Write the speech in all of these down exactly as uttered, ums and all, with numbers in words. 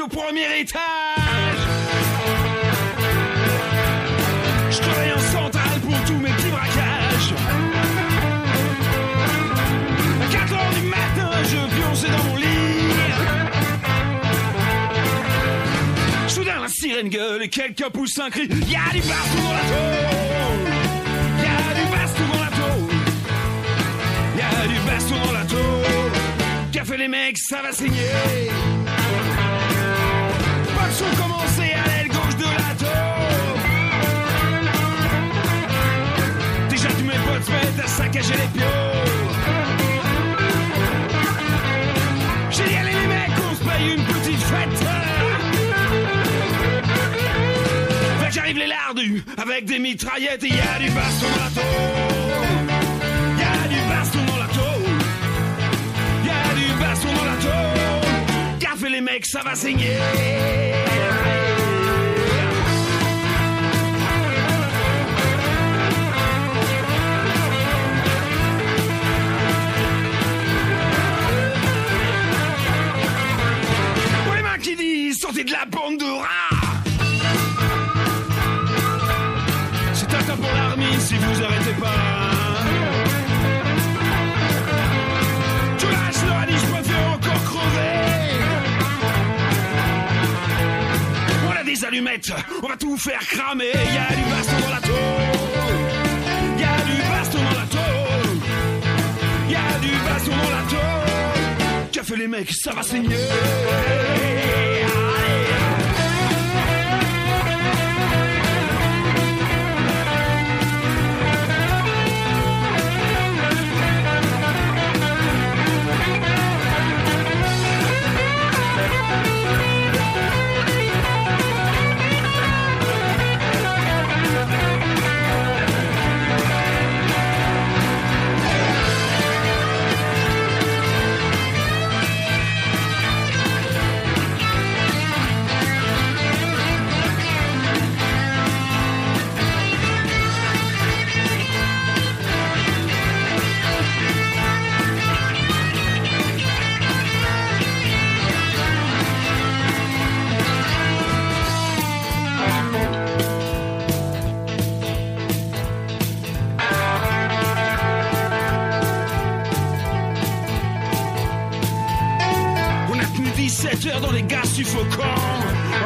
au premier étage. Je travaille en centrale pour tous mes petits braquages. À quatre heures du matin, je pionçais dans mon lit. Soudain la sirène gueule et quelqu'un pousse un cri. Y'a du baston dans la tôle. Y'a du baston dans la tôle. Y'a du baston dans la tôle. Qu'a fait les mecs, ça va saigner. Pas de son commencé à l'aile gauche de la tôle. Déjà tous mes potes se mettent à saccager les piaux. J'ai dit allez les mecs, on se paye une petite fête. J'arrive les lardus avec des mitraillettes et y'a du baston dans la tôle. Y'a du baston dans la tôle. Y'a du baston dans la tôle. Qu'a fait les mecs, ça va saigner. Pour les mains qui disent sortez de la bande de rats. Pour l'armée si vous arrêtez pas. Tout lâche leur a dit je préfère encore crever. On a des allumettes, on va tout faire cramer. Y'a du baston dans la tôle. Y'a du baston dans la tôle. Y'a du baston dans la tôle. Qu'a fait les mecs, ça va saigner. dix-sept heures dans les gaz suffocants.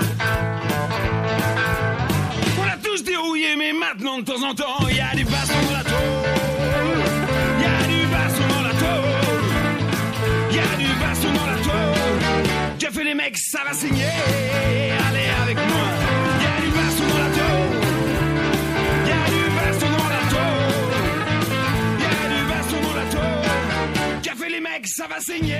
On a tous dérouillé, mais maintenant de temps en temps, y'a du baston dans la tôle. Y'a du baston dans la tôle. Y'a du baston dans la tôle. Qu'a fait les mecs, ça va saigner. Allez avec moi. Y'a du baston dans la tôle. Y'a du baston dans la tôle. Y'a du baston dans la tôle. Qu'a fait les mecs, ça va saigner.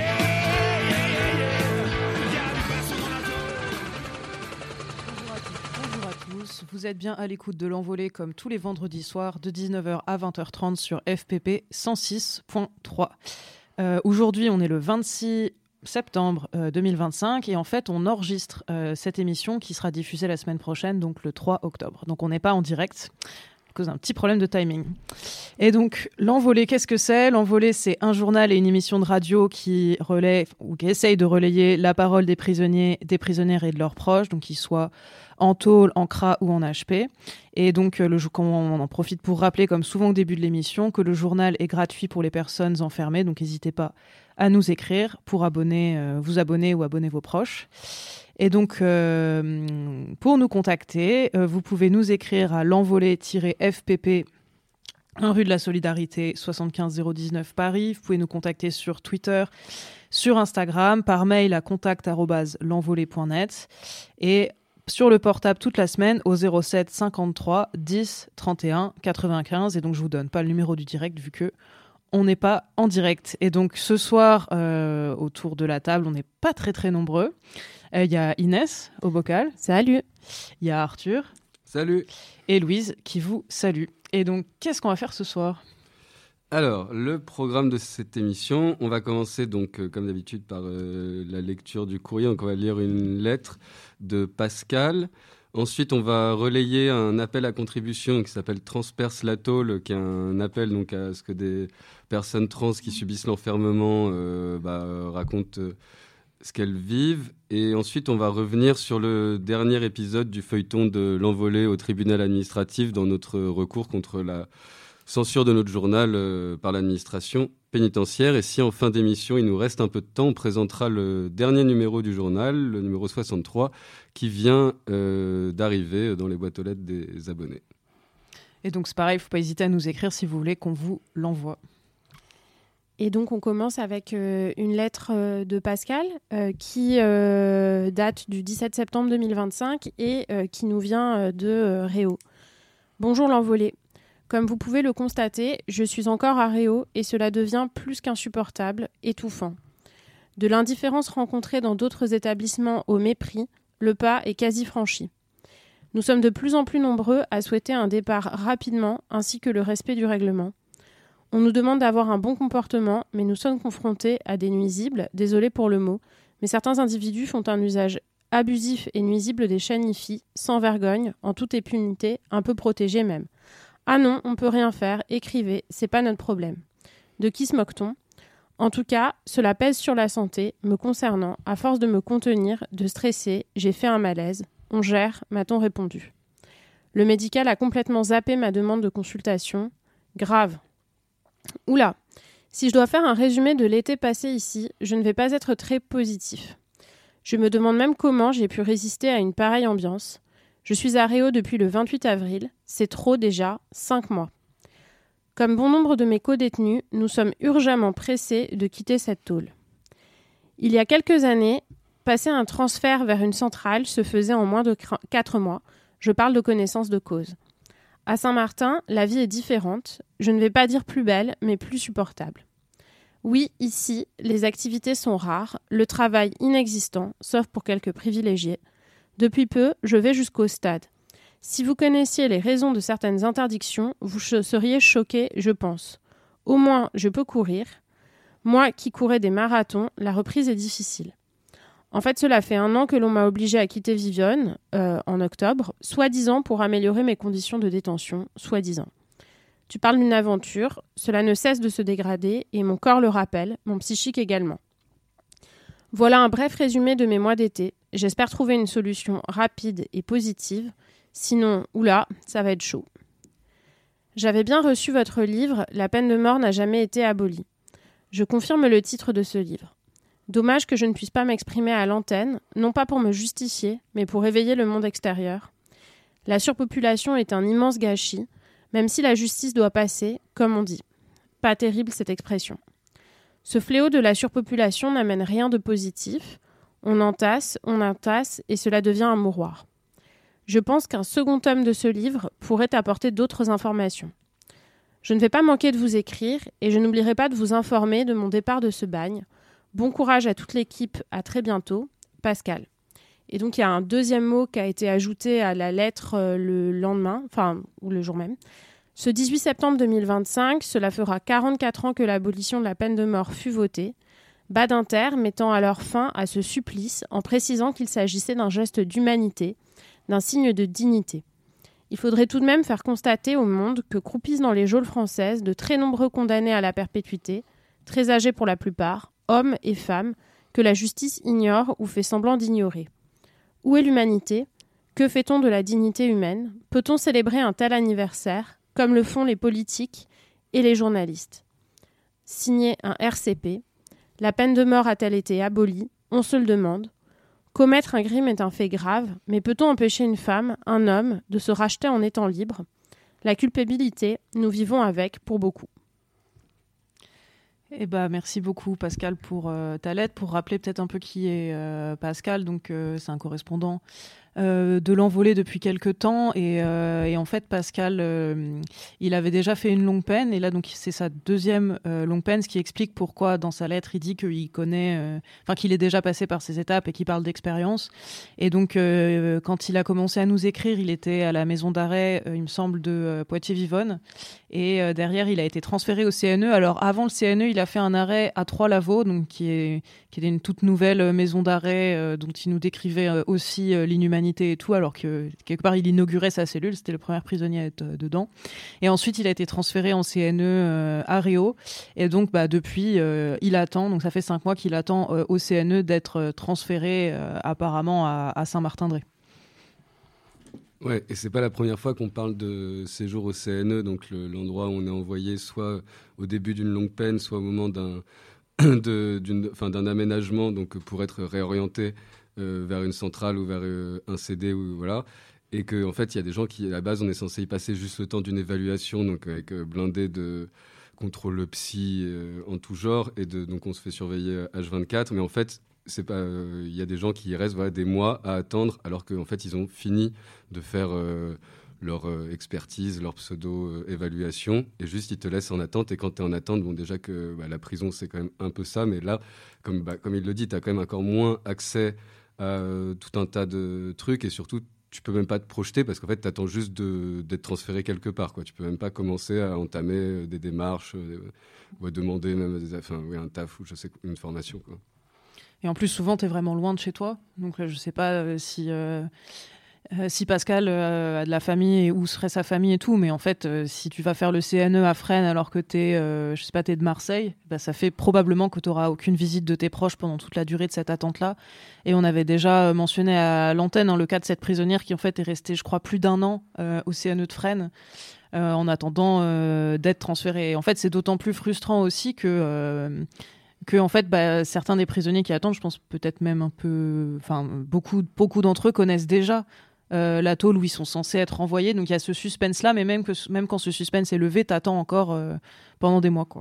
Vous êtes bien à l'écoute de l'Envolée comme tous les vendredis soirs de dix-neuf heures à vingt heures trente sur F P P cent six point trois. Euh, aujourd'hui, on est le vingt-six septembre euh, deux mille vingt-cinq et en fait, on enregistre euh, cette émission qui sera diffusée la semaine prochaine, donc le trois octobre. Donc, on n'est pas en direct à cause d'un petit problème de timing. Et donc, l'Envolée, qu'est-ce que c'est ? L'Envolée, c'est un journal et une émission de radio qui relaie ou qui essaye de relayer la parole des prisonniers, des prisonnières et de leurs proches, donc qu'ils soient en tôle, en C R A ou en H P. Et donc, le, on en profite pour rappeler, comme souvent au début de l'émission, que le journal est gratuit pour les personnes enfermées. Donc, n'hésitez pas à nous écrire pour abonner, euh, vous abonner ou abonner vos proches. Et donc, euh, pour nous contacter, euh, vous pouvez nous écrire à l'envolée-F P P, un rue de la Solidarité, soixante-quinze zéro dix-neuf Paris. Vous pouvez nous contacter sur Twitter, sur Instagram, par mail à contact arobase l'envolée point net et sur le portable toute la semaine au zéro sept cinquante-trois dix trente et un quatre-vingt-quinze. Et donc, je vous donne pas le numéro du direct vu que on n'est pas en direct. Et donc, ce soir, euh, autour de la table, on n'est pas très, très nombreux. Il euh, y a Inès au bocal. Salut. Il y a Arthur. Salut. Et Louise qui vous salue. Et donc, qu'est-ce qu'on va faire ce soir ? Alors, le programme de cette émission, on va commencer donc, euh, comme d'habitude, par euh, la lecture du courrier. Donc, on va lire une lettre de Pascal. Ensuite, on va relayer un appel à contribution qui s'appelle Transperce la tôle, qui est un appel donc, à ce que des personnes trans qui subissent l'enfermement euh, bah, racontent euh, ce qu'elles vivent. Et ensuite, on va revenir sur le dernier épisode du feuilleton de l'envolée au tribunal administratif dans notre recours contre la censure de notre journal euh, par l'administration pénitentiaire. Et si en fin d'émission, il nous reste un peu de temps, on présentera le dernier numéro du journal, le numéro soixante-trois, qui vient euh, d'arriver dans les boîtes aux lettres des abonnés. Et donc c'est pareil, il ne faut pas hésiter à nous écrire si vous voulez qu'on vous l'envoie. Et donc, on commence avec euh, une lettre euh, de Pascal euh, qui euh, date du dix-sept septembre deux mille vingt-cinq et euh, qui nous vient euh, de euh, Réau. Bonjour l'envolée. Comme vous pouvez le constater, je suis encore à Réau et cela devient plus qu'insupportable, étouffant. De l'indifférence rencontrée dans d'autres établissements au mépris, le pas est quasi franchi. Nous sommes de plus en plus nombreux à souhaiter un départ rapidement ainsi que le respect du règlement. On nous demande d'avoir un bon comportement, mais nous sommes confrontés à des nuisibles, désolé pour le mot, mais certains individus font un usage abusif et nuisible des chaînes I F I, sans vergogne, en toute impunité, un peu protégés même. Ah non, on peut rien faire, écrivez, c'est pas notre problème. De qui se moque-t-on ? En tout cas, cela pèse sur la santé, me concernant, à force de me contenir, de stresser, j'ai fait un malaise. On gère, m'a-t-on répondu. Le médical a complètement zappé ma demande de consultation. Grave. Oula, si je dois faire un résumé de l'été passé ici, je ne vais pas être très positif. Je me demande même comment j'ai pu résister à une pareille ambiance. Je suis à Réau depuis le vingt-huit avril, c'est trop déjà, cinq mois. Comme bon nombre de mes co-détenus, nous sommes urgemment pressés de quitter cette tôle. Il y a quelques années, passer un transfert vers une centrale se faisait en moins de quatre mois. Je parle de connaissance de cause. À Saint-Martin, la vie est différente. Je ne vais pas dire plus belle, mais plus supportable. Oui, ici, les activités sont rares, le travail inexistant, sauf pour quelques privilégiés. Depuis peu, je vais jusqu'au stade. Si vous connaissiez les raisons de certaines interdictions, vous seriez choqués, je pense. Au moins, je peux courir. Moi qui courais des marathons, la reprise est difficile. En fait, cela fait un an que l'on m'a obligée à quitter Vivionne, euh, en octobre, soi-disant pour améliorer mes conditions de détention, soi-disant. Tu parles d'une aventure, cela ne cesse de se dégrader et mon corps le rappelle, mon psychique également. Voilà un bref résumé de mes mois d'été. J'espère trouver une solution rapide et positive. Sinon, oula, ça va être chaud. J'avais bien reçu votre livre « La peine de mort n'a jamais été abolie ». Je confirme le titre de ce livre. Dommage que je ne puisse pas m'exprimer à l'antenne, non pas pour me justifier, mais pour éveiller le monde extérieur. La surpopulation est un immense gâchis, même si la justice doit passer, comme on dit. Pas terrible cette expression. Ce fléau de la surpopulation n'amène rien de positif. On entasse, on entasse, et cela devient un mouroir. Je pense qu'un second tome de ce livre pourrait apporter d'autres informations. Je ne vais pas manquer de vous écrire, et je n'oublierai pas de vous informer de mon départ de ce bagne. Bon courage à toute l'équipe, à très bientôt. Pascal. Et donc, il y a un deuxième mot qui a été ajouté à la lettre euh, le lendemain, enfin, ou le jour même. Ce dix-huit septembre deux mille vingt-cinq, cela fera quarante-quatre ans que l'abolition de la peine de mort fut votée. Badinter mettant alors fin à ce supplice en précisant qu'il s'agissait d'un geste d'humanité, d'un signe de dignité. Il faudrait tout de même faire constater au monde que croupissent dans les geôles françaises de très nombreux condamnés à la perpétuité, très âgés pour la plupart, hommes et femmes, que la justice ignore ou fait semblant d'ignorer. Où est l'humanité ? Que fait-on de la dignité humaine ? Peut-on célébrer un tel anniversaire, comme le font les politiques et les journalistes ? Signé un R C P. La peine de mort a-t-elle été abolie ? On se le demande. Commettre un crime est un fait grave, mais peut-on empêcher une femme, un homme, de se racheter en étant libre ? La culpabilité, nous vivons avec pour beaucoup. Eh ben, merci beaucoup Pascal pour euh, ta lettre. Pour rappeler peut-être un peu qui est euh, Pascal, donc euh, c'est un correspondant euh, de l'envolée depuis quelques temps et, euh, et en fait Pascal euh, il avait déjà fait une longue peine et là donc c'est sa deuxième euh, longue peine, ce qui explique pourquoi dans sa lettre il dit qu'il connaît, enfin euh, qu'il est déjà passé par ces étapes et qu'il parle d'expérience. Et donc euh, quand il a commencé à nous écrire, il était à la maison d'arrêt, euh, il me semble de euh, Poitiers-Vivonne. Et euh, derrière, il a été transféré au C N E. Alors, avant le C N E, il a fait un arrêt à Trois-Lavaux, donc qui est, qui est une toute nouvelle maison d'arrêt euh, dont il nous décrivait euh, aussi euh, l'inhumanité. humanité et tout, alors que quelque part il inaugurait sa cellule, c'était le premier prisonnier à être euh, dedans. Et ensuite il a été transféré en C N E euh, à Réau, et donc bah, depuis euh, il attend, donc ça fait cinq mois qu'il attend euh, au C N E d'être euh, transféré euh, apparemment à, à Saint-Martin-de-Ré. Ouais, et c'est pas la première fois qu'on parle de séjour au C N E, donc le, l'endroit où on est envoyé soit au début d'une longue peine, soit au moment d'un, de, d'une, enfin, d'un aménagement, donc pour être réorienté euh, vers une centrale ou vers euh, un C D, ou, voilà. Et qu'en en fait, il y a des gens qui, à la base, on est censé y passer juste le temps d'une évaluation, donc avec euh, blindé de contrôle psy euh, en tout genre, et de, donc on se fait surveiller H vingt-quatre, mais en fait, c'est pas, il euh, y a des gens qui restent voilà, des mois à attendre, alors qu'en fait, ils ont fini de faire euh, leur euh, expertise, leur pseudo-évaluation, et juste, ils te laissent en attente. Et quand tu es en attente, bon, déjà que bah, la prison, c'est quand même un peu ça, mais là, comme, bah, comme il le dit, tu as quand même encore moins accès à euh, tout un tas de trucs, et surtout, tu peux même pas te projeter, parce qu'en fait, tu attends juste de, d'être transféré quelque part, quoi. Tu peux même pas commencer à entamer des démarches, euh, ou à demander même des, enfin, oui, un taf, ou je sais, une formation, quoi. Et en plus, souvent, tu es vraiment loin de chez toi. Donc, là, je ne sais pas euh, si, euh, euh, si Pascal euh, a de la famille et où serait sa famille et tout. Mais en fait, euh, si tu vas faire le C N E à Fresnes alors que tu es, euh, je sais pas, t'es de Marseille, bah, ça fait probablement que tu n'auras aucune visite de tes proches pendant toute la durée de cette attente-là. Et on avait déjà mentionné à l'antenne hein, le cas de cette prisonnière qui, en fait, est restée, je crois, plus d'un an euh, au C N E de Fresnes. Euh, en attendant euh, d'être transférée. Et en fait, c'est d'autant plus frustrant aussi que... Euh, que en fait, bah, certains des prisonniers qui attendent, je pense peut-être même un peu, enfin beaucoup, beaucoup d'entre eux connaissent déjà euh, la tôle où ils sont censés être envoyés. Donc il y a ce suspense-là, mais même que même quand ce suspense est levé, t'attends encore euh, pendant des mois, quoi.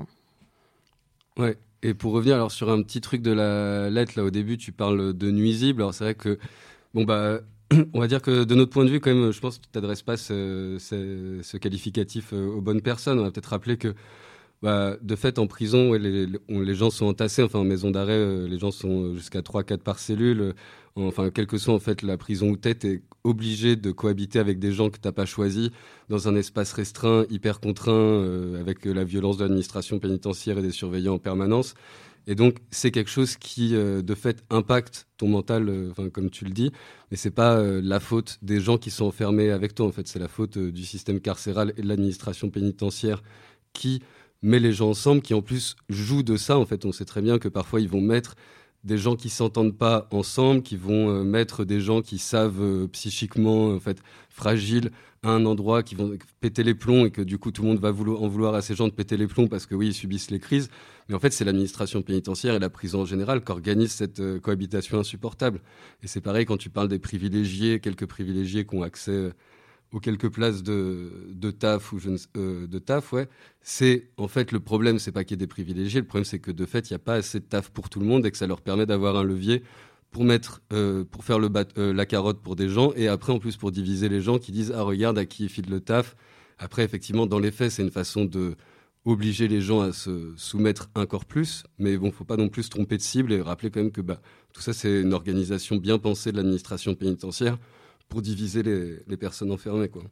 Ouais. Et pour revenir alors sur un petit truc de la lettre là au début, tu parles de nuisible. Alors c'est vrai que bon bah on va dire que de notre point de vue quand même, je pense que tu t'adresses pas ce, ce, ce qualificatif aux bonnes personnes. On va peut-être rappeler que bah, de fait, en prison, ouais, les, les, on, les gens sont entassés. Enfin, en maison d'arrêt, euh, les gens sont jusqu'à trois quatre par cellule. Euh, enfin, quelle que soit en fait, la prison où t'es, t'es obligé de cohabiter avec des gens que t'as pas choisis dans un espace restreint, hyper contraint, euh, avec la violence de l'administration pénitentiaire et des surveillants en permanence. Et donc, c'est quelque chose qui, euh, de fait, impacte ton mental, euh, comme tu le dis. Mais c'est pas euh, la faute des gens qui sont enfermés avec toi. En fait, c'est la faute euh, du système carcéral et de l'administration pénitentiaire qui met les gens ensemble, qui en plus jouent de ça. En fait, on sait très bien que parfois ils vont mettre des gens qui s'entendent pas ensemble, qui vont euh, mettre des gens qui savent euh, psychiquement en fait fragiles à un endroit, qui vont péter les plombs, et que du coup tout le monde va vouloir, en vouloir à ces gens de péter les plombs parce que oui, ils subissent les crises. Mais en fait, c'est l'administration pénitentiaire et la prison en général qui organisent cette euh, cohabitation insupportable. Et c'est pareil quand tu parles des privilégiés, quelques privilégiés qui ont accès euh, aux quelques places de, de taf ou je ne, euh, de taf, ouais. C'est en fait le problème, c'est pas qu'il y ait des privilégiés. Le problème, c'est que de fait, il n'y a pas assez de taf pour tout le monde et que ça leur permet d'avoir un levier pour mettre, euh, pour faire le bat, euh, la carotte pour des gens, et après en plus pour diviser les gens qui disent ah regarde à qui file le taf. Après effectivement dans les faits, c'est une façon de obliger les gens à se soumettre encore plus, mais bon, faut pas non plus se tromper de cible et rappeler quand même que bah tout ça c'est une organisation bien pensée de l'administration pénitentiaire pour diviser les, les personnes enfermées, quoi.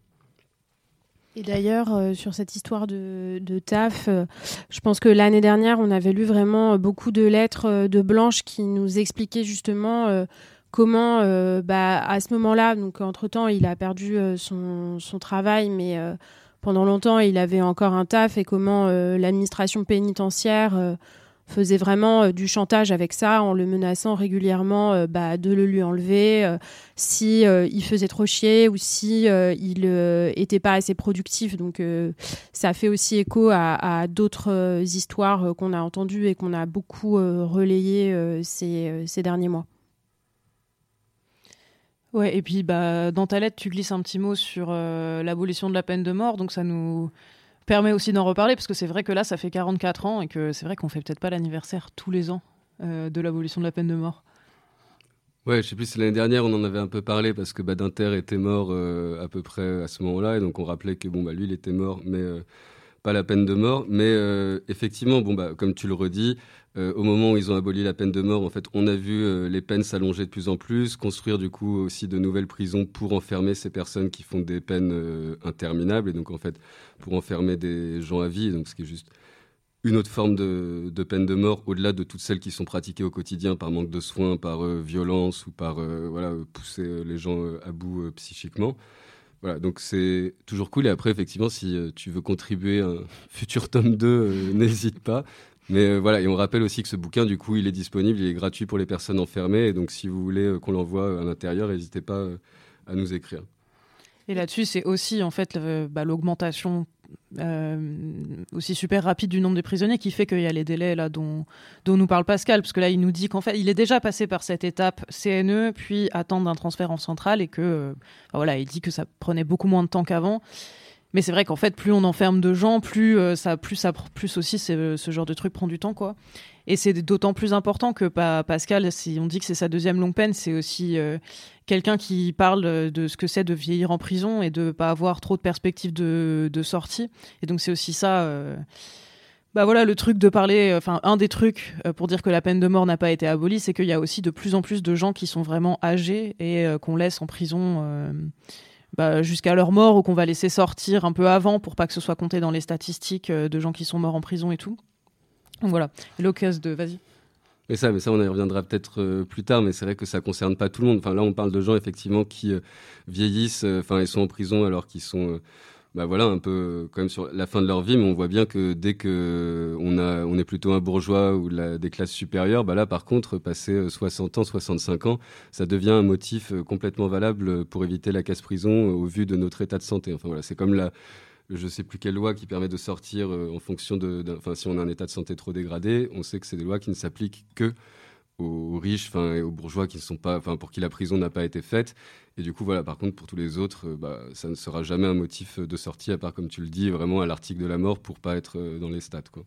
Et d'ailleurs, euh, sur cette histoire de, de taf, euh, je pense que l'année dernière, on avait lu vraiment beaucoup de lettres euh, de Blanche qui nous expliquaient justement euh, comment, euh, bah, à ce moment-là, donc entre-temps, il a perdu euh, son, son travail, mais euh, pendant longtemps, il avait encore un taf, et comment euh, l'administration pénitentiaire euh, faisait vraiment euh, du chantage avec ça, en le menaçant régulièrement euh, bah, de le lui enlever euh, si euh, il faisait trop chier, ou si euh, il euh, était pas assez productif. Donc euh, ça fait aussi écho à, à d'autres euh, histoires euh, qu'on a entendues et qu'on a beaucoup euh, relayées euh, ces, euh, ces derniers mois. Ouais, et puis bah, dans ta lettre, tu glisses un petit mot sur euh, l'abolition de la peine de mort, donc ça nous permet aussi d'en reparler, parce que c'est vrai que là, ça fait quarante-quatre ans, et que c'est vrai qu'on fait peut-être pas l'anniversaire tous les ans euh, de l'abolition de la peine de mort. Ouais, je sais plus si l'année dernière on en avait un peu parlé, parce que Badinter était mort euh, à peu près à ce moment-là, et donc on rappelait que bon bah lui il était mort, mais euh, pas la peine de mort. Mais euh, effectivement, bon bah comme tu le redis, euh, au moment où ils ont aboli la peine de mort, en fait, on a vu euh, les peines s'allonger de plus en plus, construire du coup aussi de nouvelles prisons pour enfermer ces personnes qui font des peines euh, interminables, et donc en fait pour enfermer des gens à vie, donc ce qui est juste une autre forme de, de peine de mort, au-delà de toutes celles qui sont pratiquées au quotidien par manque de soins, par euh, violence ou par euh, voilà, pousser les gens euh, à bout euh, psychiquement. Voilà, donc c'est toujours cool. Et après, effectivement, si euh, tu veux contribuer à un futur tome deux, euh, n'hésite pas. Mais euh, voilà, et on rappelle aussi que ce bouquin, du coup, il est disponible, il est gratuit pour les personnes enfermées. Et donc, si vous voulez euh, qu'on l'envoie à l'intérieur, n'hésitez pas euh, à nous écrire. Et là-dessus, c'est aussi en fait le, bah, l'augmentation euh, aussi super rapide du nombre de prisonniers qui fait qu'il y a les délais là dont, dont nous parle Pascal, parce que là il nous dit qu'en fait il est déjà passé par cette étape C N E puis attendre un transfert en centrale et que euh, bah, voilà, il dit que ça prenait beaucoup moins de temps qu'avant. Mais c'est vrai qu'en fait plus on enferme de gens, plus euh, ça, plus ça, plus aussi c'est, ce genre de truc prend du temps quoi. Et c'est d'autant plus important que bah, Pascal, si on dit que c'est sa deuxième longue peine, c'est aussi euh, quelqu'un qui parle de ce que c'est de vieillir en prison et de pas avoir trop de perspectives de, de sortie. Et donc c'est aussi ça, euh, bah voilà, le truc de parler, enfin un des trucs euh, pour dire que la peine de mort n'a pas été abolie, c'est qu'il y a aussi de plus en plus de gens qui sont vraiment âgés et euh, qu'on laisse en prison euh, bah, jusqu'à leur mort ou qu'on va laisser sortir un peu avant pour pas que ce soit compté dans les statistiques euh, de gens qui sont morts en prison et tout. Donc voilà, l'occasion de... Vas-y. Mais ça, mais ça, on y reviendra peut-être euh, plus tard, mais c'est vrai que ça concerne pas tout le monde. Enfin, là, on parle de gens, effectivement, qui euh, vieillissent, enfin, euh, ils sont en prison alors qu'ils sont, euh, bah voilà, un peu euh, quand même sur la fin de leur vie, mais on voit bien que dès que on a, on est plutôt un bourgeois ou la, des classes supérieures, bah là, par contre, passer euh, soixante ans, soixante-cinq ans, ça devient un motif euh, complètement valable pour éviter la casse-prison euh, au vu de notre état de santé. Enfin, voilà, c'est comme la... Je ne sais plus quelle loi qui permet de sortir euh, en fonction de, de... Enfin, si on a un état de santé trop dégradé, on sait que c'est des lois qui ne s'appliquent que aux riches, enfin, et aux bourgeois qui ne sont pas... Enfin, pour qui la prison n'a pas été faite. Et du coup, voilà, par contre, pour tous les autres, euh, bah, ça ne sera jamais un motif de sortie, à part, comme tu le dis, vraiment à l'article de la mort pour ne pas être euh, dans les stats, quoi.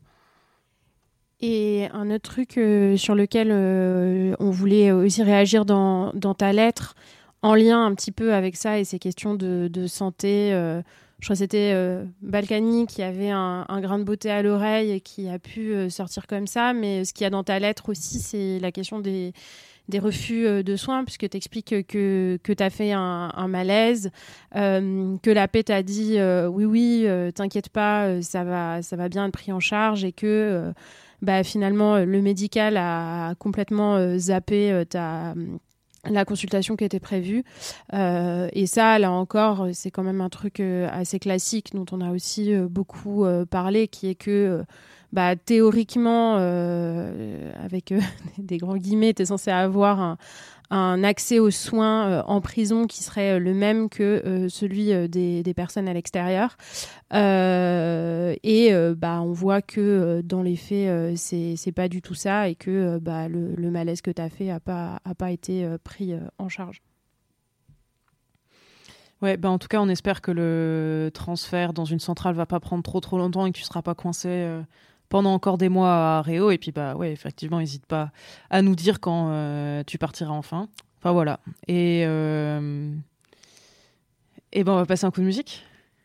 Et un autre truc euh, sur lequel euh, on voulait aussi réagir dans, dans ta lettre, en lien un petit peu avec ça et ces questions de, de santé... Euh, Je crois que c'était euh, Balkany qui avait un, un grain de beauté à l'oreille et qui a pu euh, sortir comme ça. Mais ce qu'il y a dans ta lettre aussi, c'est la question des, des refus euh, de soins, puisque tu expliques que, que tu as fait un, un malaise, euh, que la paix t'a dit euh, oui, oui, euh, t'inquiète pas, euh, ça va, ça va bien être pris en charge et que euh, bah, finalement, le médical a complètement euh, zappé euh, ta... la consultation qui était prévue. Euh, et ça, là encore, c'est quand même un truc euh, assez classique dont on a aussi euh, beaucoup euh, parlé, qui est que euh, bah, théoriquement, euh, avec euh, des grands guillemets, tu es censé avoir un, un accès aux soins euh, en prison qui serait le même que euh, celui euh, des, des personnes à l'extérieur. Euh, et euh, bah, on voit que euh, dans les faits, euh, c'est, c'est pas du tout ça et que euh, bah, le, le malaise que tu as fait n'a pas, a pas été euh, pris euh, en charge. Ouais, bah en tout cas, on espère que le transfert dans une centrale va pas prendre trop trop longtemps et que tu seras pas coincé euh, pendant encore des mois à Réau. Et puis, bah ouais, effectivement, n'hésite pas à nous dire quand euh, tu partiras enfin. Enfin, voilà. Et, euh... et ben, on va passer un coup de musique.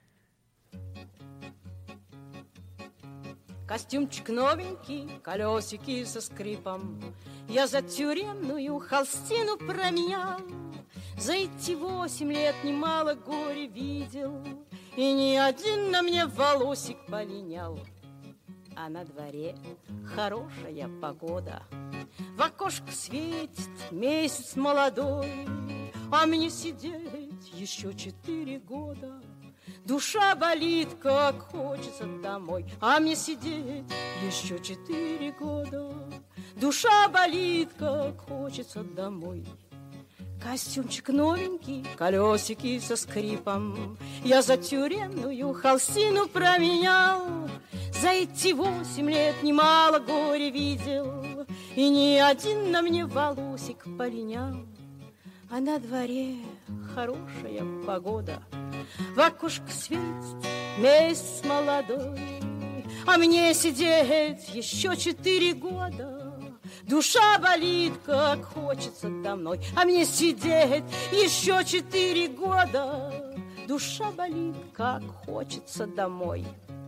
Костюмчик новенький, колесики со скрипом. Я за тюремную холстину променял. За эти восемь лет немало горя видел. И ни один на мне волосик полинял. А на дворе хорошая погода. В окошко светит месяц молодой. А мне сидеть еще четыре года. Душа болит, как хочется домой. А мне сидеть еще четыре года. Душа болит, как хочется домой. Костюмчик новенький, колесики со скрипом. Я за тюремную холстину променял. За эти восемь лет немало горя видел. И ни один на мне волосик полинял. А на дворе хорошая погода. В окошко светит месяц молодой. А мне сидеть еще четыре года. Душа болит, как хочется домой. А мне сидеть еще четыре года. Душа болит, как хочется домой.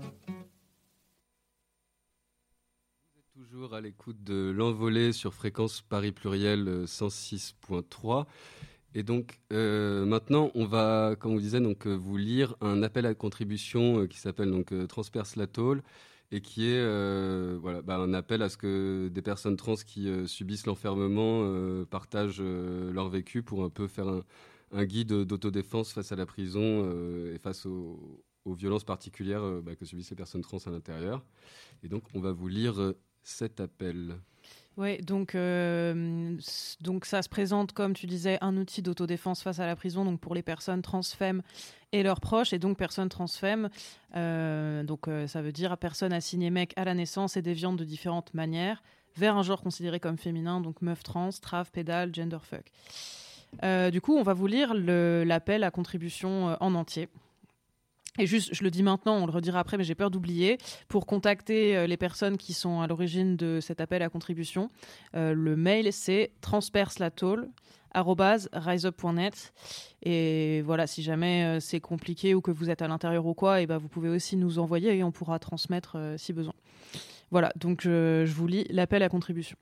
Toujours à l'écoute de l'envolée sur fréquence Paris Pluriel cent six point trois. Et donc euh, maintenant, on va, comme on disait, donc, euh, vous lire un appel à contribution euh, qui s'appelle donc, euh, Transperce la tôle et qui est euh, voilà, bah, un appel à ce que des personnes trans qui euh, subissent l'enfermement euh, partagent euh, leur vécu pour un peu faire un, un guide d'autodéfense face à la prison euh, et face aux, aux violences particulières euh, bah, que subissent les personnes trans à l'intérieur. Et donc, on va vous lire euh, cet appel. Oui, donc, euh, donc ça se présente, comme tu disais, un outil d'autodéfense face à la prison, donc pour les personnes trans-femmes et leurs proches, et donc personnes trans-femmes, euh, donc euh, ça veut dire personnes assignées mec à la naissance et déviantes de différentes manières, vers un genre considéré comme féminin, donc meuf trans, trave, pédale, genderfuck. Euh, du coup, on va vous lire le, l'appel à contribution euh, en entier. Et juste, je le dis maintenant, on le redira après, mais j'ai peur d'oublier. Pour contacter euh, les personnes qui sont à l'origine de cet appel à contribution, euh, le mail, c'est transpercelatôle arobase riseup point net. Et voilà, si jamais euh, c'est compliqué ou que vous êtes à l'intérieur ou quoi, et ben vous pouvez aussi nous envoyer et on pourra transmettre euh, si besoin. Voilà, donc euh, je vous lis l'appel à contribution.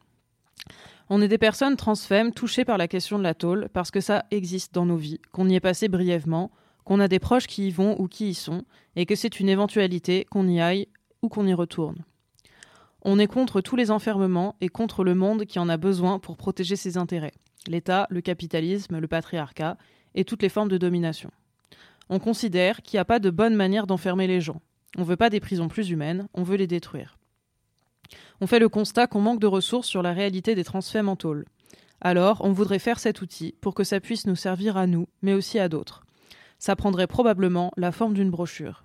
On est des personnes transfemmes touchées par la question de la tôle parce que ça existe dans nos vies, qu'on y est passé brièvement, qu'on a des proches qui y vont ou qui y sont, et que c'est une éventualité qu'on y aille ou qu'on y retourne. On est contre tous les enfermements et contre le monde qui en a besoin pour protéger ses intérêts, l'État, le capitalisme, le patriarcat et toutes les formes de domination. On considère qu'il n'y a pas de bonne manière d'enfermer les gens. On ne veut pas des prisons plus humaines, on veut les détruire. On fait le constat qu'on manque de ressources sur la réalité des transfemmes en tôle. Alors, on voudrait faire cet outil pour que ça puisse nous servir à nous, mais aussi à d'autres. Ça prendrait probablement la forme d'une brochure.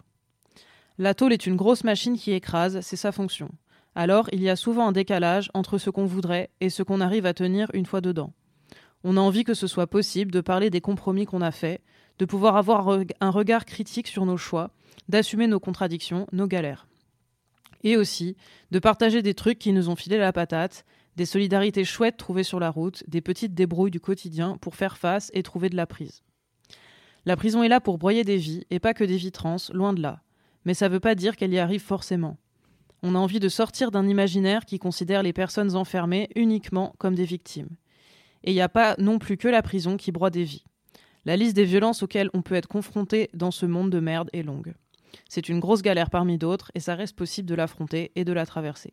La tôle est une grosse machine qui écrase, c'est sa fonction. Alors, il y a souvent un décalage entre ce qu'on voudrait et ce qu'on arrive à tenir une fois dedans. On a envie que ce soit possible de parler des compromis qu'on a faits, de pouvoir avoir un regard critique sur nos choix, d'assumer nos contradictions, nos galères. Et aussi de partager des trucs qui nous ont filé la patate, des solidarités chouettes trouvées sur la route, des petites débrouilles du quotidien pour faire face et trouver de la prise. La prison est là pour broyer des vies, et pas que des vies trans, loin de là. Mais ça veut pas dire qu'elle y arrive forcément. On a envie de sortir d'un imaginaire qui considère les personnes enfermées uniquement comme des victimes. Et il n'y a pas non plus que la prison qui broie des vies. La liste des violences auxquelles on peut être confronté dans ce monde de merde est longue. C'est une grosse galère parmi d'autres, et ça reste possible de l'affronter et de la traverser.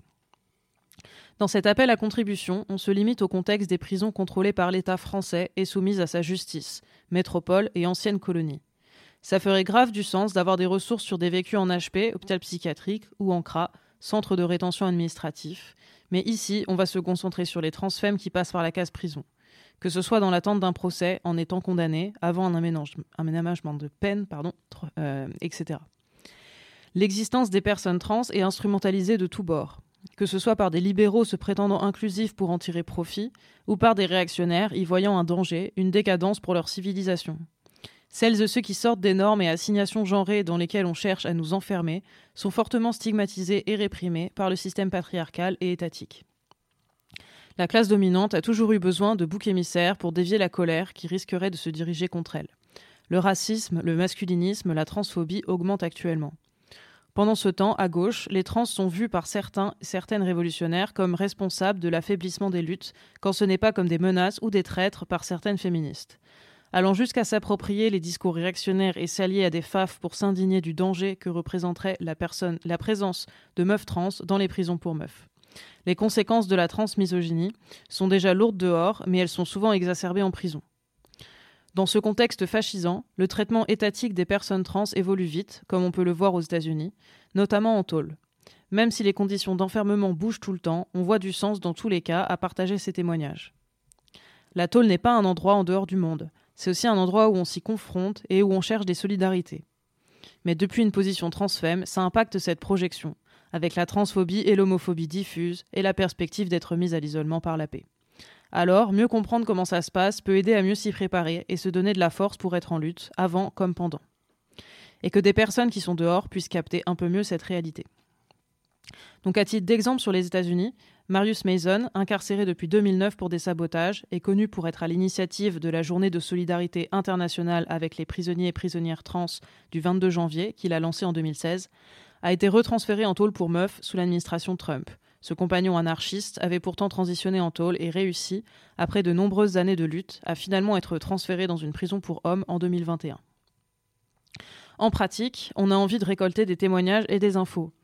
Dans cet appel à contribution, on se limite au contexte des prisons contrôlées par l'État français et soumises à sa justice, métropole et ancienne colonie. Ça ferait grave du sens d'avoir des ressources sur des vécus en H P, hôpital psychiatrique, ou en C R A, centre de rétention administratif. Mais ici, on va se concentrer sur les transfemmes qui passent par la case prison. Que ce soit dans l'attente d'un procès, en étant condamné, avant un aménagement de peine, pardon, euh, et cetera. L'existence des personnes trans est instrumentalisée de tous bords. Que ce soit par des libéraux se prétendant inclusifs pour en tirer profit, ou par des réactionnaires y voyant un danger, une décadence pour leur civilisation. Celles et ceux qui sortent des normes et assignations genrées dans lesquelles on cherche à nous enfermer sont fortement stigmatisés et réprimés par le système patriarcal et étatique. La classe dominante a toujours eu besoin de boucs émissaires pour dévier la colère qui risquerait de se diriger contre elle. Le racisme, le masculinisme, la transphobie augmentent actuellement. Pendant ce temps, à gauche, les trans sont vus par certains, certaines révolutionnaires comme responsables de l'affaiblissement des luttes, quand ce n'est pas comme des menaces ou des traîtres par certaines féministes. Allant jusqu'à s'approprier les discours réactionnaires et s'allier à des F A F pour s'indigner du danger que représenterait la, personne, la présence de meufs trans dans les prisons pour meufs. Les conséquences de la transmisogynie sont déjà lourdes dehors, mais elles sont souvent exacerbées en prison. Dans ce contexte fascisant, le traitement étatique des personnes trans évolue vite, comme on peut le voir aux États-Unis, notamment en tôle. Même si les conditions d'enfermement bougent tout le temps, on voit du sens dans tous les cas à partager ces témoignages. La tôle n'est pas un endroit en dehors du monde, c'est aussi un endroit où on s'y confronte et où on cherche des solidarités. Mais depuis une position transfemme, ça impacte cette projection, avec la transphobie et l'homophobie diffuse et la perspective d'être mise à l'isolement par la paix. Alors, mieux comprendre comment ça se passe peut aider à mieux s'y préparer et se donner de la force pour être en lutte, avant comme pendant. Et que des personnes qui sont dehors puissent capter un peu mieux cette réalité. Donc à titre d'exemple sur les États-Unis, Marius Mason, incarcéré depuis deux mille neuf pour des sabotages, est connu pour être à l'initiative de la journée de solidarité internationale avec les prisonniers et prisonnières trans du vingt-deux janvier, qu'il a lancé en deux mille seize, a été retransféré en tôle pour meufs sous l'administration Trump. Ce compagnon anarchiste avait pourtant transitionné en tôle et réussi, après de nombreuses années de lutte, à finalement être transféré dans une prison pour hommes en deux mille vingt et un. En pratique, on a envie de récolter des témoignages et des infos.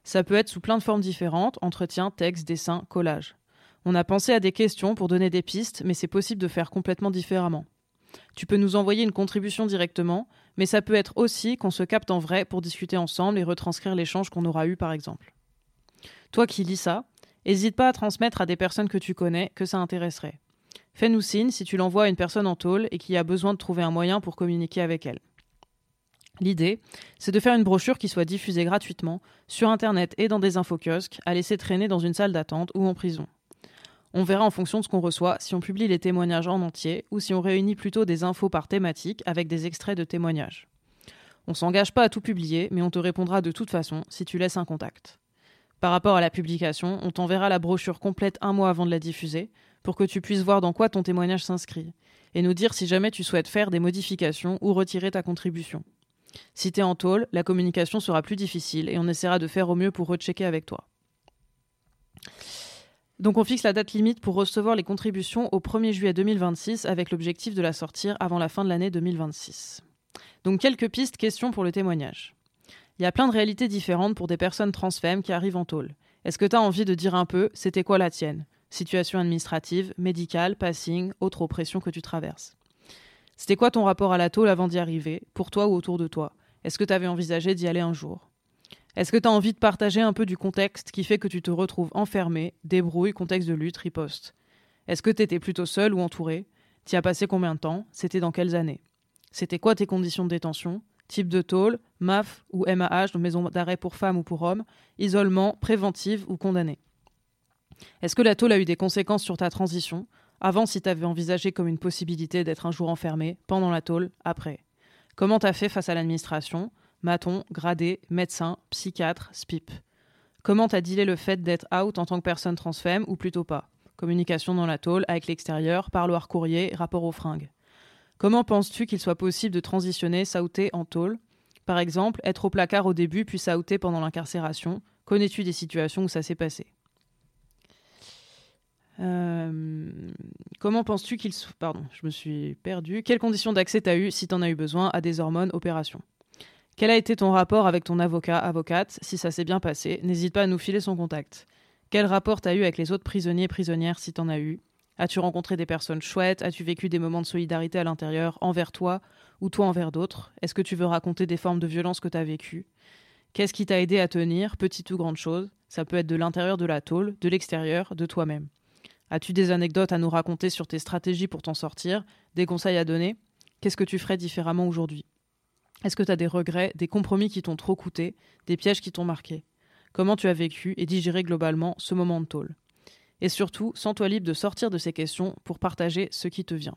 Ça peut être sous plein de formes différentes, entretien, texte, dessin, collage. On a pensé à des questions pour donner des pistes, mais c'est possible de faire complètement différemment. Tu peux nous envoyer une contribution directement, mais ça peut être aussi qu'on se capte en vrai pour discuter ensemble et retranscrire l'échange qu'on aura eu par exemple. Toi qui lis ça, n'hésite pas à transmettre à des personnes que tu connais que ça intéresserait. Fais-nous signe si tu l'envoies à une personne en tôle et qui a besoin de trouver un moyen pour communiquer avec elle. L'idée, c'est de faire une brochure qui soit diffusée gratuitement sur Internet et dans des infokiosques, à laisser traîner dans une salle d'attente ou en prison. On verra en fonction de ce qu'on reçoit si on publie les témoignages en entier ou si on réunit plutôt des infos par thématique avec des extraits de témoignages. On s'engage pas à tout publier, mais on te répondra de toute façon si tu laisses un contact. Par rapport à la publication, on t'enverra la brochure complète un mois avant de la diffuser pour que tu puisses voir dans quoi ton témoignage s'inscrit et nous dire si jamais tu souhaites faire des modifications ou retirer ta contribution. Si t'es en tôle, la communication sera plus difficile et on essaiera de faire au mieux pour rechecker avec toi. Donc on fixe la date limite pour recevoir les contributions au premier juillet deux mille vingt-six avec l'objectif de la sortir avant la fin de l'année deux mille vingt-six. Donc quelques pistes, questions pour le témoignage. Il y a plein de réalités différentes pour des personnes transfemmes qui arrivent en tôle. Est-ce que t'as envie de dire un peu, c'était quoi la tienne ? Situation administrative, médicale, passing, autre oppression que tu traverses. C'était quoi ton rapport à la tôle avant d'y arriver, pour toi ou autour de toi ? Est-ce que tu avais envisagé d'y aller un jour ? Est-ce que tu as envie de partager un peu du contexte qui fait que tu te retrouves enfermé, débrouille, contexte de lutte, riposte ? Est-ce que tu étais plutôt seul ou entouré ? T'y as passé combien de temps ? C'était dans quelles années ? C'était quoi tes conditions de détention ? Type de tôle, M A F ou M A H, donc maison d'arrêt pour femmes ou pour hommes, isolement, préventive ou condamné ? Est-ce que la tôle a eu des conséquences sur ta transition ? Avant, si tu avais envisagé comme une possibilité d'être un jour enfermé, pendant la tôle, après. Comment t'as fait face à l'administration ? Maton, gradé, médecin, psychiatre, S P I P. Comment t'as dealé le fait d'être out en tant que personne transfemme ou plutôt pas ? Communication dans la tôle, avec l'extérieur, parloir courrier, rapport aux fringues. Comment penses-tu qu'il soit possible de transitionner, s'outer en tôle ? Par exemple, être au placard au début puis s'outer pendant l'incarcération. Connais-tu des situations où ça s'est passé ? Euh, comment penses-tu qu'il... So... Pardon, je me suis perdue. Quelles conditions d'accès t'as eu, si t'en as eu besoin, à des hormones, opérations ? Quel a été ton rapport avec ton avocat, avocate ? Si ça s'est bien passé, n'hésite pas à nous filer son contact. Quel rapport t'as eu avec les autres prisonniers, prisonnières, si t'en as eu ? As-tu rencontré des personnes chouettes ? As-tu vécu des moments de solidarité à l'intérieur, envers toi ou toi envers d'autres ? Est-ce que tu veux raconter des formes de violence que t'as vécues ? Qu'est-ce qui t'a aidé à tenir, petite ou grande chose ? Ça peut être de l'intérieur de la tôle, de l'extérieur, de toi-même. As-tu des anecdotes à nous raconter sur tes stratégies pour t'en sortir ? Des conseils à donner ? Qu'est-ce que tu ferais différemment aujourd'hui ? Est-ce que tu as des regrets, des compromis qui t'ont trop coûté, des pièges qui t'ont marqué ? Comment tu as vécu et digéré globalement ce moment de tôle ? Et surtout, sens-toi libre de sortir de ces questions pour partager ce qui te vient.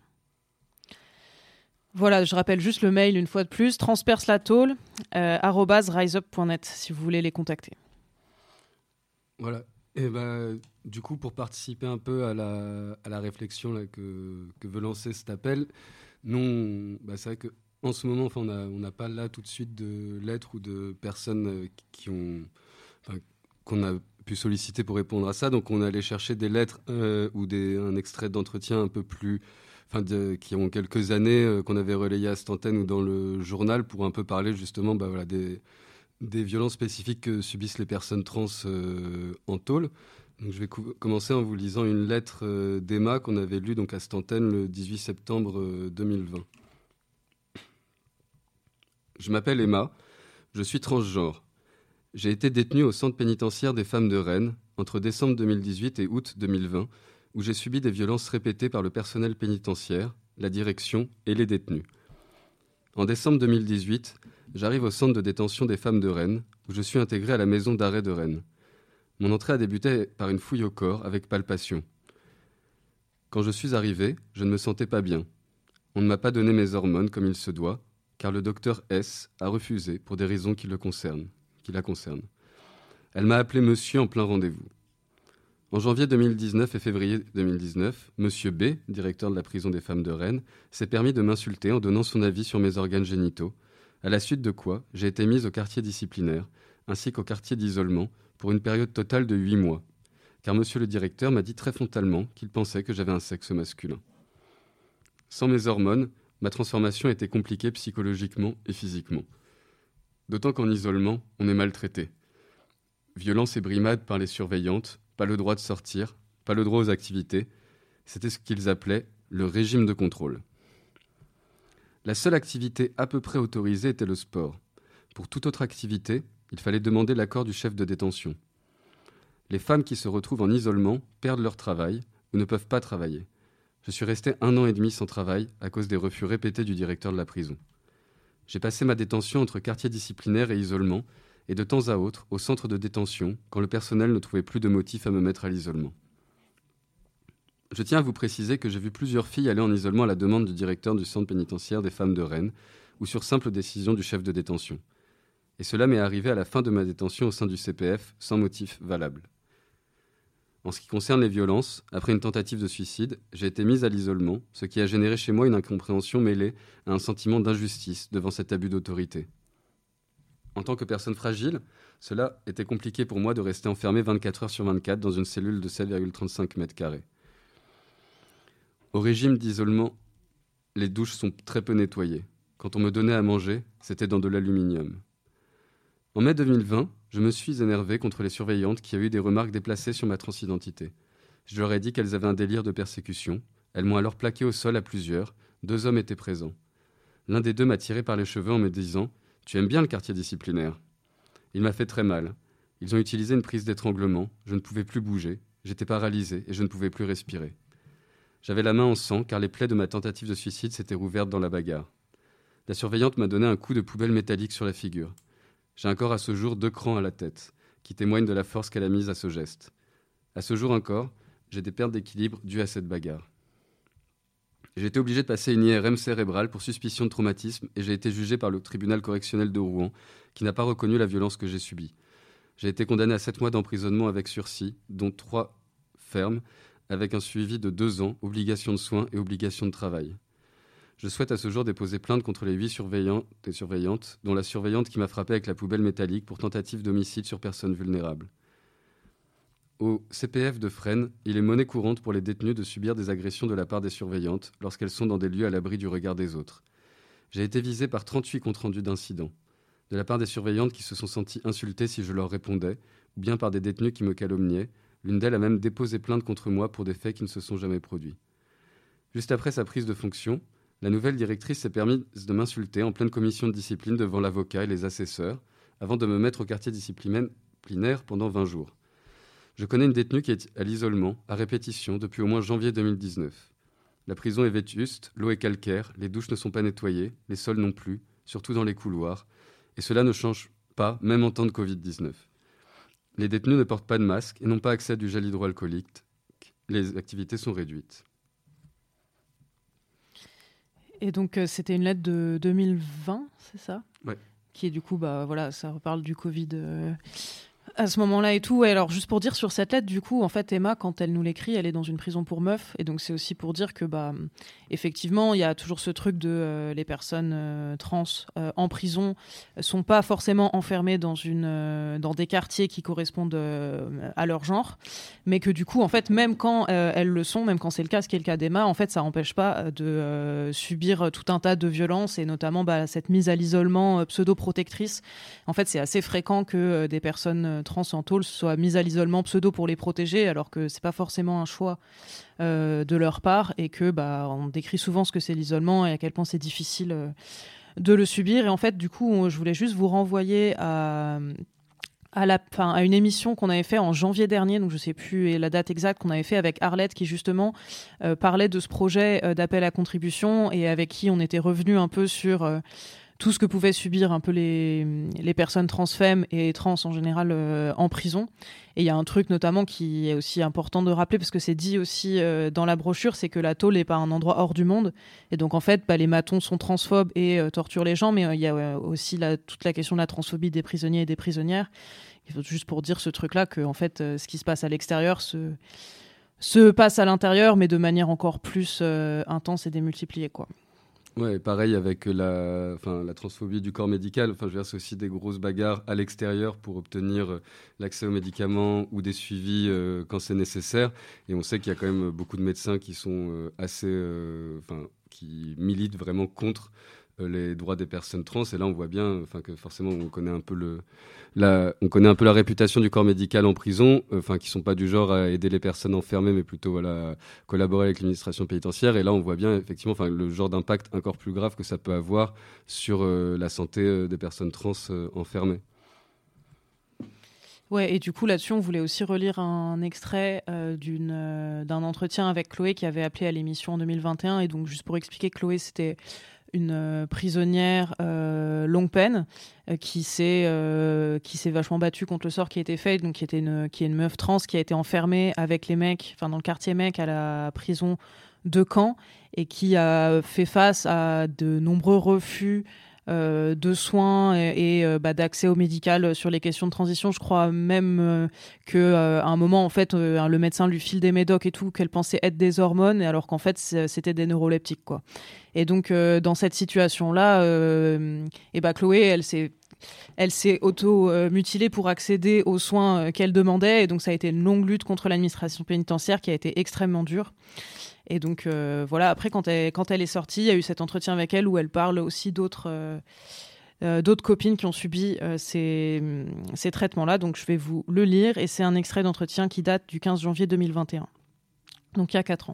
Voilà, je rappelle juste le mail une fois de plus, transperce la tôle, euh, arobase riseup point net si vous voulez les contacter. Voilà. Et bah, du coup, pour participer un peu à la, à la réflexion là, que, que veut lancer cet appel, nous, bah, c'est vrai qu'en ce moment, on n'a on a pas là tout de suite de lettres ou de personnes qui ont, enfin, qu'on a pu solliciter pour répondre à ça. Donc, on est allé chercher des lettres euh, ou des, un extrait d'entretien un peu plus, enfin, de, qui ont quelques années, euh, qu'on avait relayé à cette antenne ou dans le journal pour un peu parler justement bah, voilà, des... des violences spécifiques que subissent les personnes trans euh, en tôle. Donc, je vais co- commencer en vous lisant une lettre euh, d'Emma qu'on avait lue donc, à cette antenne le dix-huit septembre euh, deux mille vingt. Je m'appelle Emma, je suis transgenre. J'ai été détenue au centre pénitentiaire des femmes de Rennes entre décembre deux mille dix-huit et août deux mille vingt, où j'ai subi des violences répétées par le personnel pénitentiaire, la direction et les détenus. En décembre deux mille dix-huit, j'arrive au centre de détention des femmes de Rennes, où je suis intégré à la maison d'arrêt de Rennes. Mon entrée a débuté par une fouille au corps avec palpation. Quand je suis arrivé, je ne me sentais pas bien. On ne m'a pas donné mes hormones comme il se doit, car le docteur S a refusé pour des raisons qui le concernent, qui la concernent. Elle m'a appelé monsieur en plein rendez-vous. En janvier deux mille dix-neuf et février deux mille dix-neuf, monsieur B, directeur de la prison des femmes de Rennes, s'est permis de m'insulter en donnant son avis sur mes organes génitaux, à la suite de quoi j'ai été mise au quartier disciplinaire, ainsi qu'au quartier d'isolement, pour une période totale de huit mois, car monsieur le directeur m'a dit très frontalement qu'il pensait que j'avais un sexe masculin. Sans mes hormones, ma transformation était compliquée psychologiquement et physiquement. D'autant qu'en isolement, on est maltraité. Violence et brimades par les surveillantes, pas le droit de sortir, pas le droit aux activités. C'était ce qu'ils appelaient le régime de contrôle. La seule activité à peu près autorisée était le sport. Pour toute autre activité, il fallait demander l'accord du chef de détention. Les femmes qui se retrouvent en isolement perdent leur travail ou ne peuvent pas travailler. Je suis resté un an et demi sans travail à cause des refus répétés du directeur de la prison. J'ai passé ma détention entre quartier disciplinaire et isolement, et de temps à autre au centre de détention, quand le personnel ne trouvait plus de motif à me mettre à l'isolement. Je tiens à vous préciser que j'ai vu plusieurs filles aller en isolement à la demande du directeur du centre pénitentiaire des femmes de Rennes, ou sur simple décision du chef de détention. Et cela m'est arrivé à la fin de ma détention au sein du C P F, sans motif valable. En ce qui concerne les violences, après une tentative de suicide, j'ai été mise à l'isolement, ce qui a généré chez moi une incompréhension mêlée à un sentiment d'injustice devant cet abus d'autorité. En tant que personne fragile, cela était compliqué pour moi de rester enfermé vingt-quatre heures sur vingt-quatre dans une cellule de sept virgule trente-cinq mètres carrés. Au régime d'isolement, les douches sont très peu nettoyées. Quand on me donnait à manger, c'était dans de l'aluminium. En mai deux mille vingt, je me suis énervé contre les surveillantes qui ont eu des remarques déplacées sur ma transidentité. Je leur ai dit qu'elles avaient un délire de persécution. Elles m'ont alors plaqué au sol à plusieurs. Deux hommes étaient présents. L'un des deux m'a tiré par les cheveux en me disant « Tu aimes bien le quartier disciplinaire ?» Il m'a fait très mal. Ils ont utilisé une prise d'étranglement. Je ne pouvais plus bouger. J'étais paralysé et je ne pouvais plus respirer. J'avais la main en sang car les plaies de ma tentative de suicide s'étaient rouvertes dans la bagarre. La surveillante m'a donné un coup de poubelle métallique sur la figure. J'ai encore à ce jour deux crans à la tête, qui témoignent de la force qu'elle a mise à ce geste. À ce jour encore, j'ai des pertes d'équilibre dues à cette bagarre. J'ai été obligé de passer une I R M cérébrale pour suspicion de traumatisme et j'ai été jugé par le tribunal correctionnel de Rouen, qui n'a pas reconnu la violence que j'ai subie. J'ai été condamné à sept mois d'emprisonnement avec sursis, dont trois fermes, avec un suivi de deux ans, obligation de soins et obligation de travail. Je souhaite à ce jour déposer plainte contre les huit surveillants et surveillantes, dont la surveillante qui m'a frappé avec la poubelle métallique pour tentative d'homicide sur personne vulnérable. Au C P F de Fresnes, il est monnaie courante pour les détenus de subir des agressions de la part des surveillantes lorsqu'elles sont dans des lieux à l'abri du regard des autres. J'ai été visé par trente-huit comptes rendus d'incidents, de la part des surveillantes qui se sont senties insultées si je leur répondais, ou bien par des détenus qui me calomniaient. L'une d'elles a même déposé plainte contre moi pour des faits qui ne se sont jamais produits. Juste après sa prise de fonction, la nouvelle directrice s'est permise de m'insulter en pleine commission de discipline devant l'avocat et les assesseurs, avant de me mettre au quartier disciplinaire pendant vingt jours. Je connais une détenue qui est à l'isolement, à répétition, depuis au moins janvier deux mille dix-neuf. La prison est vétuste, l'eau est calcaire, les douches ne sont pas nettoyées, les sols non plus, surtout dans les couloirs, et cela ne change pas, même en temps de covid dix-neuf. Les détenus ne portent pas de masque et n'ont pas accès à du gel hydroalcoolique. Les activités sont réduites. Et donc, euh, c'était une lettre de deux mille vingt, c'est ça ? Ouais. Qui est du coup, bah voilà, ça reparle du Covid euh, à ce moment-là et tout. Ouais, alors, juste pour dire sur cette lettre, du coup, en fait, Emma, quand elle nous l'écrit, elle est dans une prison pour meufs. Et donc, c'est aussi pour dire que, bah, effectivement, il y a toujours ce truc de euh, les personnes euh, trans euh, en prison sont pas forcément enfermées dans, une, euh, dans des quartiers qui correspondent euh, à leur genre. Mais que du coup, en fait, même quand euh, elles le sont, même quand c'est le cas, ce qui est le cas d'Emma, en fait, ça n'empêche pas de euh, subir tout un tas de violences et notamment bah, cette mise à l'isolement euh, pseudo-protectrice. En fait, c'est assez fréquent que euh, des personnes euh, trans en tôle soient mises à l'isolement pseudo pour les protéger, alors que c'est pas forcément un choix euh, de leur part et que bah, on décrit souvent ce que c'est l'isolement et à quel point c'est difficile euh, de le subir. Et en fait, du coup, je voulais juste vous renvoyer à... À, la, à une émission qu'on avait fait en janvier dernier, donc je ne sais plus la date exacte, qu'on avait fait avec Arlette qui justement euh, parlait de ce projet euh, d'appel à contribution et avec qui on était revenu un peu sur euh, tout ce que pouvaient subir un peu les, les personnes transfemmes et trans en général euh, en prison. Et il y a un truc notamment qui est aussi important de rappeler, parce que c'est dit aussi euh, dans la brochure, c'est que la tôle n'est pas un endroit hors du monde. Et donc en fait, bah, les matons sont transphobes et euh, torturent les gens, mais il euh, y a euh, aussi la, toute la question de la transphobie des prisonniers et des prisonnières. Il faut juste pour dire ce truc-là que en fait, euh, ce qui se passe à l'extérieur se, se passe à l'intérieur, mais de manière encore plus euh, intense et démultipliée, quoi. Ouais, pareil avec la, enfin, la transphobie du corps médical. Enfin, je veux dire, c'est aussi des grosses bagarres à l'extérieur pour obtenir l'accès aux médicaments ou des suivis euh, quand c'est nécessaire. Et on sait qu'il y a quand même beaucoup de médecins qui sont euh, assez, euh, enfin, qui militent vraiment contre euh, les droits des personnes trans. Et là, on voit bien, enfin que forcément, on connaît un peu le, la, on connaît un peu la réputation du corps médical en prison, enfin euh, qui sont pas du genre à aider les personnes enfermées, mais plutôt voilà, à collaborer avec l'administration pénitentiaire. Et là, on voit bien effectivement, enfin le genre d'impact encore plus grave que ça peut avoir sur euh, la santé euh, des personnes trans euh, enfermées. Ouais, et du coup, là-dessus, on voulait aussi relire un extrait euh, d'une, euh, d'un entretien avec Chloé qui avait appelé à l'émission en deux mille vingt et un. Et donc, juste pour expliquer, Chloé, c'était une euh, prisonnière euh, longue peine euh, qui, s'est, euh, qui s'est vachement battue contre le sort qui a été fait, donc qui, était une, qui est une meuf trans qui a été enfermée avec les mecs, enfin dans le quartier mec à la prison de Caen, et qui a fait face à de nombreux refus Euh, de soins et, et euh, bah, d'accès au médical sur les questions de transition. Je crois même euh, qu'à euh, un moment, en fait, euh, le médecin lui file des médocs et tout, qu'elle pensait être des hormones, alors qu'en fait, c'était des neuroleptiques, quoi. Et donc, euh, dans cette situation-là, euh, et bah, Chloé, elle s'est Elle s'est auto-mutilée pour accéder aux soins qu'elle demandait. Et donc, ça a été une longue lutte contre l'administration pénitentiaire qui a été extrêmement dure. Et donc, euh, voilà, après, quand elle, quand elle est sortie, il y a eu cet entretien avec elle où elle parle aussi d'autres, euh, euh, d'autres copines qui ont subi euh, ces, ces traitements-là. Donc, je vais vous le lire. Et c'est un extrait d'entretien qui date du quinze janvier deux mille vingt et un. Donc, il y a quatre ans.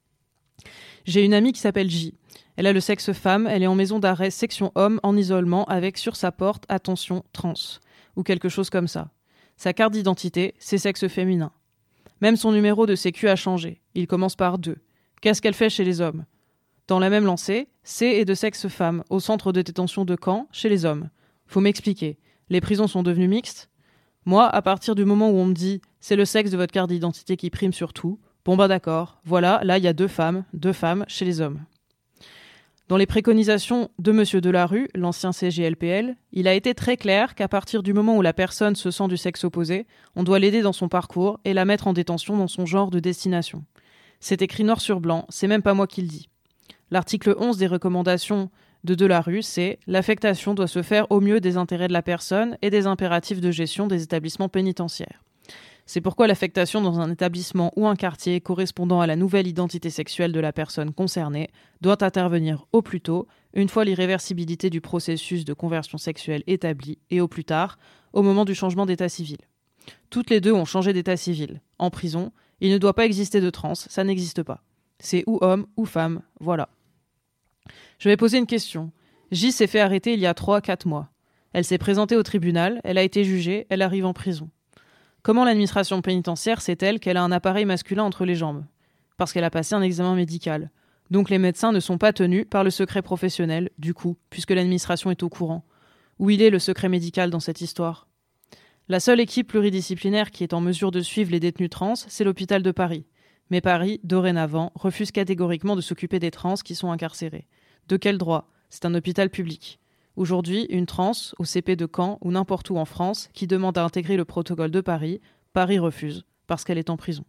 J'ai une amie qui s'appelle J. Elle a le sexe femme. Elle est en maison d'arrêt section homme en isolement avec sur sa porte « Attention, trans » ou quelque chose comme ça. Sa carte d'identité, c'est sexe féminin. Même son numéro de sécu a changé. Il commence par deux. Qu'est-ce qu'elle fait chez les hommes ? Dans la même lancée, C est de sexe femme, au centre de détention de Caen, chez les hommes. Faut m'expliquer. Les prisons sont devenues mixtes ? Moi, à partir du moment où on me dit « c'est le sexe de votre carte d'identité qui prime sur tout », bon bah d'accord, voilà, là il y a deux femmes, deux femmes chez les hommes. Dans les préconisations de Monsieur Delarue, l'ancien C G L P L, il a été très clair qu'à partir du moment où la personne se sent du sexe opposé, on doit l'aider dans son parcours et la mettre en détention dans son genre de destination. C'est écrit noir sur blanc, c'est même pas moi qui le dis. L'article onze des recommandations de Delarue, c'est « L'affectation doit se faire au mieux des intérêts de la personne et des impératifs de gestion des établissements pénitentiaires. » C'est pourquoi l'affectation dans un établissement ou un quartier correspondant à la nouvelle identité sexuelle de la personne concernée doit intervenir au plus tôt, une fois l'irréversibilité du processus de conversion sexuelle établi, et au plus tard, au moment du changement d'état civil. Toutes les deux ont changé d'état civil. En prison, il ne doit pas exister de trans, ça n'existe pas. C'est ou homme ou femme, voilà. Je vais poser une question. J s'est fait arrêter il y a trois à quatre mois. Elle s'est présentée au tribunal, elle a été jugée, elle arrive en prison. Comment l'administration pénitentiaire sait-elle qu'elle a un appareil masculin entre les jambes ? Parce qu'elle a passé un examen médical. Donc les médecins ne sont pas tenus par le secret professionnel, du coup, puisque l'administration est au courant. Où il est le secret médical dans cette histoire ? La seule équipe pluridisciplinaire qui est en mesure de suivre les détenus trans, c'est l'hôpital de Paris. Mais Paris, dorénavant, refuse catégoriquement de s'occuper des trans qui sont incarcérés. De quel droit ? C'est un hôpital public. Aujourd'hui, une trans, au C P de Caen ou n'importe où en France, qui demande à intégrer le protocole de Paris, Paris refuse, parce qu'elle est en prison.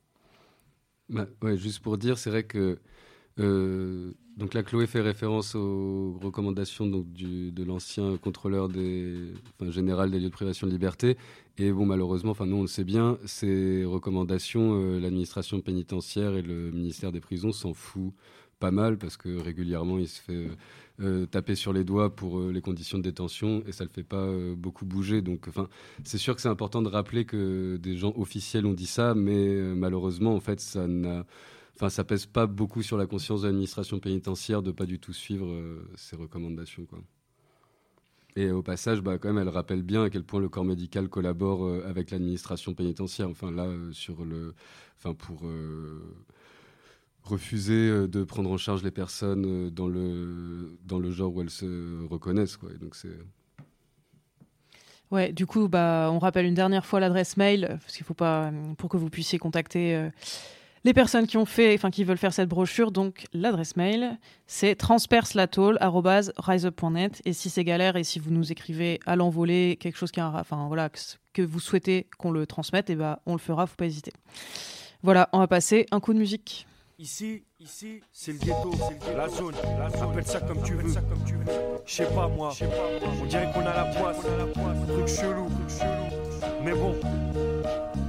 Bah, ouais, juste pour dire, c'est vrai que euh, donc là, Chloé fait référence aux recommandations donc, du, de l'ancien contrôleur des, enfin, général des lieux de privation de liberté. Et bon, malheureusement, enfin, nous, on le sait bien, ces recommandations, euh, l'administration pénitentiaire et le ministère des prisons s'en fout pas mal parce que régulièrement, il se fait euh, taper sur les doigts pour euh, les conditions de détention et ça ne le fait pas euh, beaucoup bouger. Donc, enfin, c'est sûr que c'est important de rappeler que des gens officiels ont dit ça, mais euh, malheureusement, en fait, ça n'a... Enfin, ça pèse pas beaucoup sur la conscience de l'administration pénitentiaire de pas du tout suivre euh, ces recommandations, quoi. Et au passage, bah, quand même, elle rappelle bien à quel point le corps médical collabore euh, avec l'administration pénitentiaire. Enfin, là, euh, sur le, enfin, pour euh, refuser euh, de prendre en charge les personnes euh, dans le dans le genre où elles se reconnaissent, quoi. Et donc c'est. Ouais, du coup, bah, on rappelle une dernière fois l'adresse mail parce qu'il faut pas, pour que vous puissiez contacter. Euh, Les personnes qui ont fait, enfin qui veulent faire cette brochure, donc l'adresse mail, c'est transpercelatôle arobase riseup point net. Et si c'est galère et si vous nous écrivez à l'envolée quelque chose qui a, enfin voilà, que, que vous souhaitez qu'on le transmette, et ben on le fera, faut pas hésiter. Voilà, on va passer un coup de musique. Ici, ici, c'est le ghetto, c'est le ghetto. La zone, la zone, appelle ça comme tu veux, ça comme tu veux. Je sais pas moi, on dirait qu'on a la poisse, truc chelou, truc chelou. Mais bon.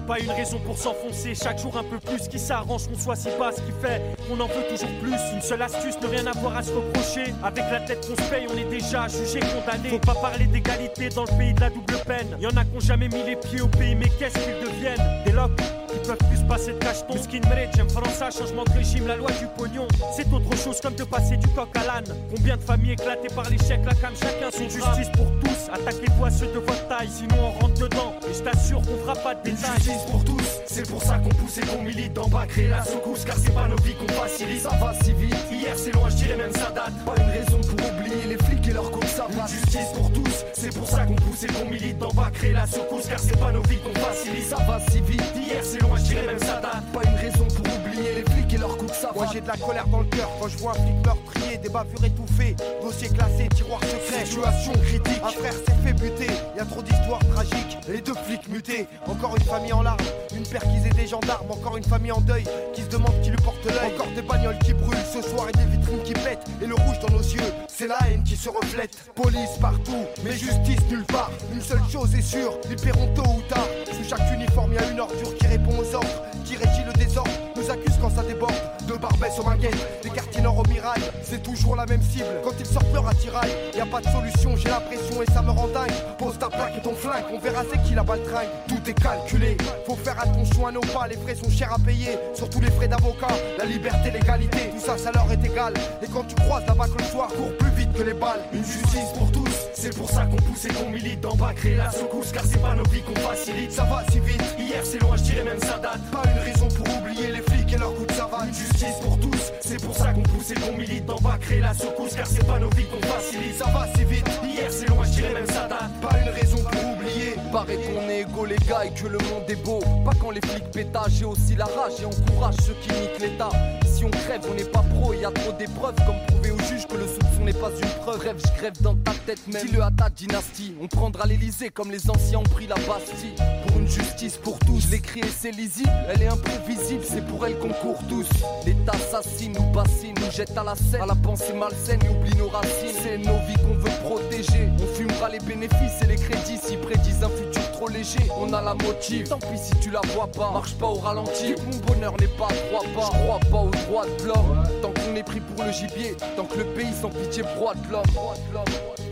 Pas une raison pour s'enfoncer, chaque jour un peu plus. Qui s'arrange qu'on soit si bas, ce qui fait qu'on en veut toujours plus. Une seule astuce, ne rien avoir à se reprocher. Avec la tête qu'on se paye, on est déjà jugé, condamné. Faut pas parler d'égalité dans le pays de la double peine. Y'en a qui ont jamais mis les pieds au pays, mais qu'est-ce qu'ils deviennent? Des locks qui peuvent plus passer de cacheton. Skin mérite, j'aime François, changement de régime, la loi du pognon. C'est autre chose comme de passer du coq à l'âne. Combien de familles éclatées par l'échec, la cam, chacun son justice pour tous. Attaquez-vous à ceux de votre taille, sinon on rentre dedans. Et je t'assure qu'on fera pas de détails. Justice pour tous, c'est pour ça qu'on pousse et qu'on milite. D'en bas créer la secousse, car c'est pas nos vies qu'on facilite. Ça va si vite, hier c'est loin, je dirais même ça date. Pas une raison pour oublier les flics et leur cause, ça va. Justice pour tous, c'est pour ça qu'on pousse et qu'on milite. D'en bas créer la secousse, car c'est pas nos vies qu'on facilite. Ça va si vite, hier c'est loin, je dirais même ça date. Pas une raison pour oublier les flics et leur coup, ça va. Moi j'ai de la colère dans le cœur quand je vois un flic meurtrier, des bavures étouffées, dossier classé, tiroir secret, situation critique. Un frère s'est fait buter, y a trop d'histoires tragiques. Les deux flics mutés, encore une famille en larmes, une perquisée des gendarmes, encore une famille en deuil qui se demande qui lui porte l'œil. Encore des bagnoles qui brûlent ce soir et des vitrines qui pètent. Et le rouge dans nos yeux, c'est la haine qui se reflète. Police partout, mais justice nulle part. Une seule chose est sûre, ils paieront tôt ou tard. Sous chaque uniforme y a une ordure qui répond aux ordres, qui régit le désordre, nous accuse quand ça déborde. De Barbès au Minguette, des quartiers nord au Mirail, c'est toujours la même cible. Quand ils sortent leur attirail, y a pas de solution, j'ai l'impression et ça me rend dingue. Pose ta plaque et ton flingue, on verra c'est qui la baltringue. Tout est calculé, faut faire attention à nos pas, les frais sont chers à payer, surtout les frais d'avocat. La liberté, l'égalité, tout ça, ça leur est égal. Et quand tu croises là-bas que le soir court plus vite que les balles. Une justice pour tous, c'est pour ça qu'on pousse et qu'on milite. D'en bas créer la secousse, car c'est pas nos vies qu'on facilite. Ça va si vite, hier c'est loin, je dirais même ça date. Pas une raison pour oublier les flics et leur coup de savane. Une justice pour tous, c'est pour ça qu'on pousse et qu'on milite. D'en bas créer la secousse, car c'est pas nos vies qu'on facilite. Ça va si vite, hier c'est loin, je dirais même ça date. Pas une raison pour oublier. Paraît qu'on est égaux les gars et que le monde est beau. Pas quand les flics pétagent, j'ai aussi la rage et encourage ceux qui niquent l'état. Si on crève, on n'est pas pro, y a trop d'épreuves. Comme prouver au juge que le soupçon n'est pas une preuve. Rêve, je crève dans ta tête même. Dis-le à ta dynastie, on prendra l'Elysée comme les anciens ont pris la Bastille. Pour une justice pour tous, je l'écris et c'est lisible. Elle est imprévisible, c'est pour elle qu'on court tous. L'État assassine, nous bassine, nous jette à la scène. À la pensée malsaine, il oublie nos racines. C'est nos vies qu'on veut protéger. On fumera les bénéfices et les crédits s'ils prédisent un futur trop léger. On a la motive, tant pis si tu la vois pas. Marche pas au ralenti, mon bonheur n'est pas à trois pas. Je crois pas aux droits de l'homme. Tant qu'on est pris pour le gibier, tant que le pays sans pitié broie de l'homme.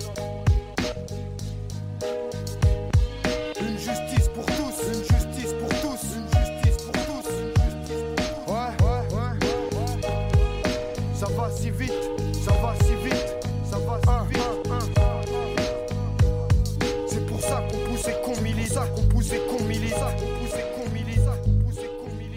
Une justice pour tous, une justice pour tous, une justice pour tous, une justice pour tous. Ouais, ouais, ouais. Ça va si vite, ça va si vite, ça va si vite. C'est pour ça qu'on pousse et qu'on milite, ça qu'on pousse et qu'on milite, ça qu'on pousse et qu'on milite, ça qu'on pousse et qu'on milite.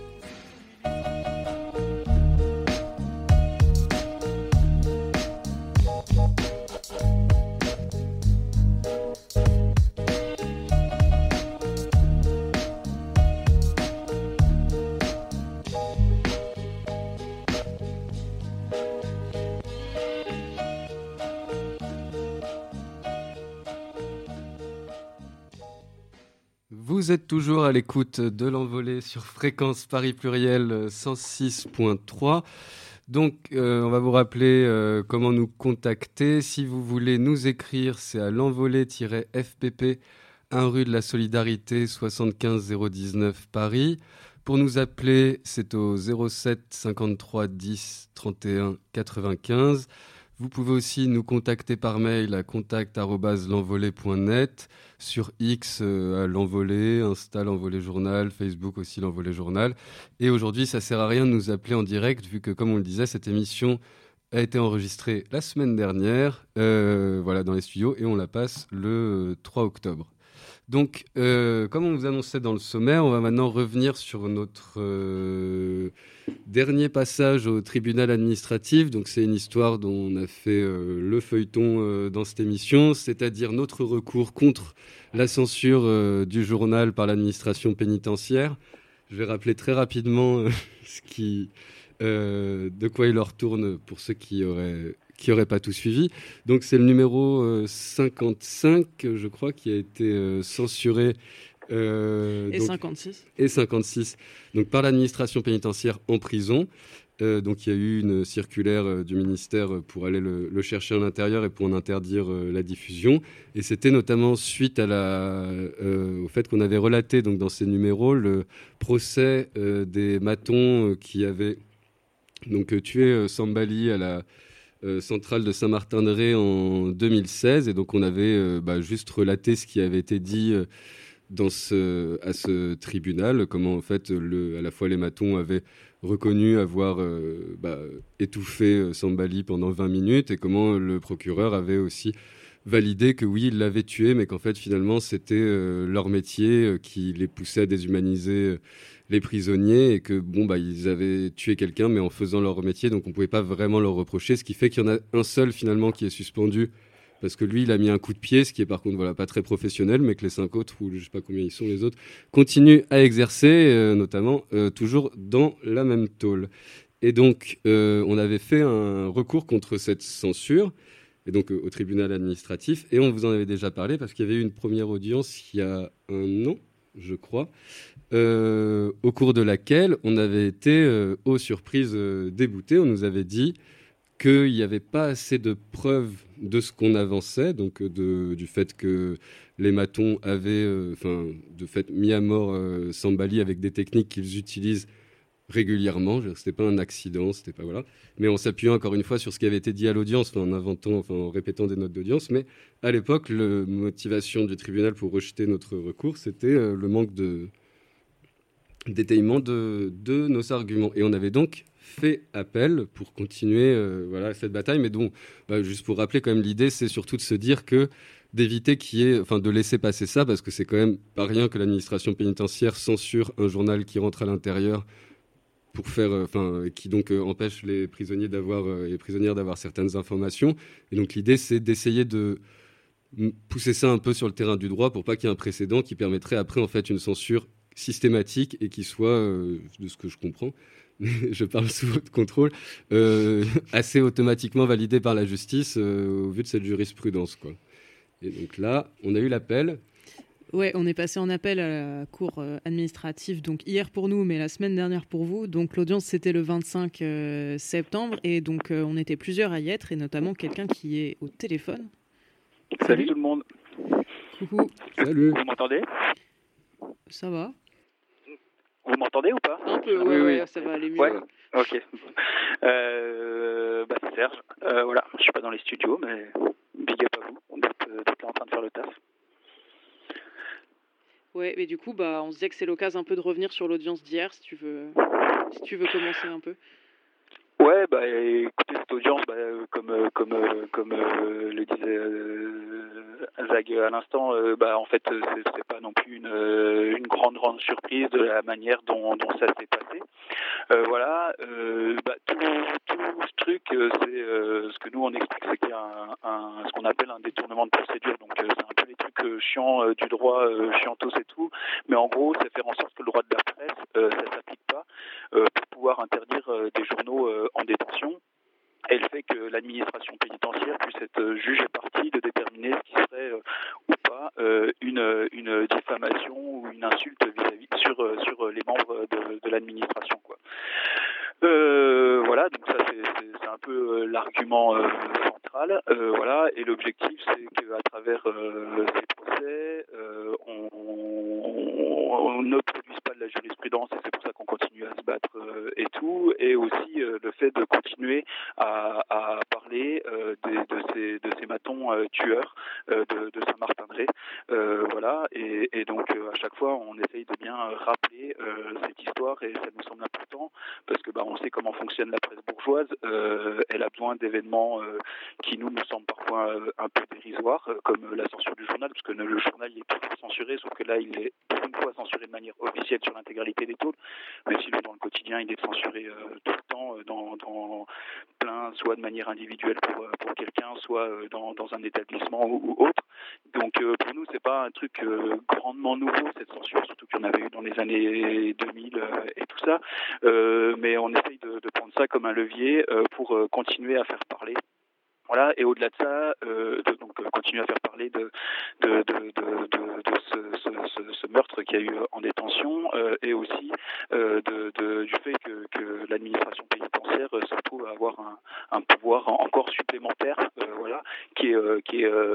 Vous êtes toujours à l'écoute de l'Envolée sur Fréquence Paris Pluriel cent six point trois. Donc, euh, on va vous rappeler euh, comment nous contacter. Si vous voulez nous écrire, c'est à l'envolée-F P P, un rue de la Solidarité, soixante-quinze zéro dix-neuf Paris. Pour nous appeler, c'est au zéro sept cinquante-trois dix trente et un quatre-vingt-quinze. Vous pouvez aussi nous contacter par mail à contact arobase l'envolée point net, sur X euh, à l'Envolée, Insta l'Envolée Journal, Facebook aussi l'Envolée Journal. Et aujourd'hui, ça ne sert à rien de nous appeler en direct, vu que, comme on le disait, cette émission a été enregistrée la semaine dernière, euh, voilà, dans les studios, et on la passe le trois octobre. Donc, euh, comme on vous annonçait dans le sommaire, on va maintenant revenir sur notre euh, dernier passage au tribunal administratif. Donc, c'est une histoire dont on a fait euh, le feuilleton euh, dans cette émission, c'est-à-dire notre recours contre la censure euh, du journal par l'administration pénitentiaire. Je vais rappeler très rapidement euh, ce qui, euh, de quoi il en retourne pour ceux qui auraient... qui n'aurait pas tout suivi. Donc c'est le numéro euh, cinquante-cinq, je crois, qui a été euh, censuré. Euh, et donc, cinquante-six. Et cinquante-six, donc par l'administration pénitentiaire en prison. Euh, donc il y a eu une circulaire euh, du ministère pour aller le, le chercher à l'intérieur et pour en interdire euh, la diffusion. Et c'était notamment suite à la, euh, au fait qu'on avait relaté donc, dans ces numéros le procès euh, des matons euh, qui avaient donc, euh, tué euh, Sambali à la euh, centrale de Saint-Martin-de-Ré en deux mille seize. Et donc on avait euh, bah, juste relaté ce qui avait été dit euh, dans ce, à ce tribunal, comment en fait le, à la fois les matons avaient reconnu avoir euh, bah, étouffé euh, Sambali pendant vingt minutes et comment le procureur avait aussi validé que oui, il l'avait tué, mais qu'en fait finalement c'était euh, leur métier euh, qui les poussait à déshumaniser euh, les prisonniers et que bon bah ils avaient tué quelqu'un mais en faisant leur métier, donc on pouvait pas vraiment leur reprocher, ce qui fait qu'il y en a un seul finalement qui est suspendu parce que lui, il a mis un coup de pied, ce qui est par contre voilà, pas très professionnel, mais que les cinq autres, ou je ne sais pas combien ils sont les autres, continuent à exercer, euh, notamment euh, toujours dans la même tôle. Et donc, euh, on avait fait un recours contre cette censure, et donc euh, au tribunal administratif, et on vous en avait déjà parlé, parce qu'il y avait eu une première audience il y a un an, je crois, euh, au cours de laquelle on avait été, euh, aux surprises, euh, déboutés. On nous avait dit qu'il n'y avait pas assez de preuves de ce qu'on avançait, donc de, du fait que les matons avaient, enfin, euh, de fait, mis à mort euh, Sambali avec des techniques qu'ils utilisent régulièrement. Ce n'était pas un accident, c'était pas voilà. Mais en s'appuyant encore une fois sur ce qui avait été dit à l'audience, enfin, en inventant, enfin, en répétant des notes d'audience. Mais à l'époque, la motivation du tribunal pour rejeter notre recours, c'était euh, le manque de d'étayement de, de nos arguments. Et on avait donc fait appel pour continuer euh, voilà, cette bataille. Mais donc, bah, juste pour rappeler quand même, l'idée, c'est surtout de se dire que d'éviter qu'il y ait, enfin de laisser passer ça, parce que c'est quand même pas rien que l'administration pénitentiaire censure un journal qui rentre à l'intérieur pour faire, enfin, euh, qui donc euh, empêche les prisonniers d'avoir, euh, les prisonnières d'avoir certaines informations. Et donc l'idée, c'est d'essayer de pousser ça un peu sur le terrain du droit pour pas qu'il y ait un précédent qui permettrait après en fait une censure systématique et qui soit, euh, de ce que je comprends, je parle sous votre contrôle, euh, assez automatiquement validé par la justice euh, au vu de cette jurisprudence, quoi. Et donc là, on a eu l'appel. Ouais, on est passé en appel à la cour euh, administrative, donc hier pour nous, mais la semaine dernière pour vous. Donc l'audience, c'était le vingt-cinq euh, septembre, et donc euh, on était plusieurs à y être, et notamment quelqu'un qui est au téléphone. Salut, Salut tout le monde. Coucou. Salut. Vous m'entendez ? Ça va ? Vous m'entendez ou pas ? Un peu, ouais, oui, ouais, ça va aller mieux. Ouais, ok. Euh, bah c'est Serge. Euh, voilà, je suis pas dans les studios, mais big up à vous d'être, d'être là en train de faire le taf. Ouais, mais du coup, bah, on se disait que c'est l'occasion un peu de revenir sur l'audience d'hier, si tu veux, si tu veux commencer un peu. Ouais, bah écoutez, cette audience, bah, comme comme comme euh, le disait euh, Zag à l'instant, euh, bah en fait, c'est, c'est pas non plus une une grande grande surprise de la manière dont dont ça s'est passé. Euh, voilà, euh, bah, tout, tout ce truc, euh, c'est euh, ce que nous on explique, c'est qu'il y a un, un ce qu'on appelle un détournement de procédure. Donc euh, c'est un peu les trucs euh, chiants euh, du droit, euh, chiantos et tout. Mais en gros, c'est faire en sorte que le droit de la presse, euh, ça s'applique pas euh, pour pouvoir interdire euh, des journaux euh, en détention. Et le fait que l'administration pénitentiaire puisse être juge et partie de déterminer ce qui serait euh, ou pas euh, une, une diffamation ou une insulte vis-à-vis sur, sur les membres de, de l'administration, quoi. Euh, voilà, donc ça c'est, c'est, c'est un peu euh, l'argument euh, central, euh, voilà, et l'objectif c'est qu'à travers euh, ces procès, euh, on, on, on ne produise pas de la jurisprudence et c'est pour ça qu'on continue à se battre euh, et tout, et aussi euh, le fait de continuer à, à parler euh, des, de ces de ces matons euh, tueurs euh, de, de Saint-Martin-de-Ré, euh, voilà, et, et donc euh, à chaque fois on essaye de bien rappeler euh, cette histoire et ça nous semble important parce que bah on sait comment fonctionne la presse bourgeoise, euh, elle a besoin d'événements euh, qui nous nous semblent parfois euh, un peu dérisoires, euh, comme euh, la censure du journal, parce que le, le journal il est toujours censuré, sauf que là il est pour une fois censuré de manière officielle sur l'intégralité des tôles, mais sinon dans le quotidien il est censuré euh, tout le temps euh, dans, dans plein, soit de manière individuelle pour, euh, pour quelqu'un, soit euh, dans, dans un établissement ou, ou autre. Donc euh, pour nous c'est pas un truc euh, grandement nouveau cette censure, surtout qu'il y en avait eu dans les années deux mille euh, et tout ça, euh, mais on essaye de, de prendre ça comme un levier euh, pour euh, continuer à faire parler. Voilà, et au-delà de ça, euh, de, donc euh, continuer à faire parler de de de de, de, de ce, ce, ce, ce meurtre qu'il y a eu en détention, euh, et aussi euh, de, de du fait que, que l'administration pénitentiaire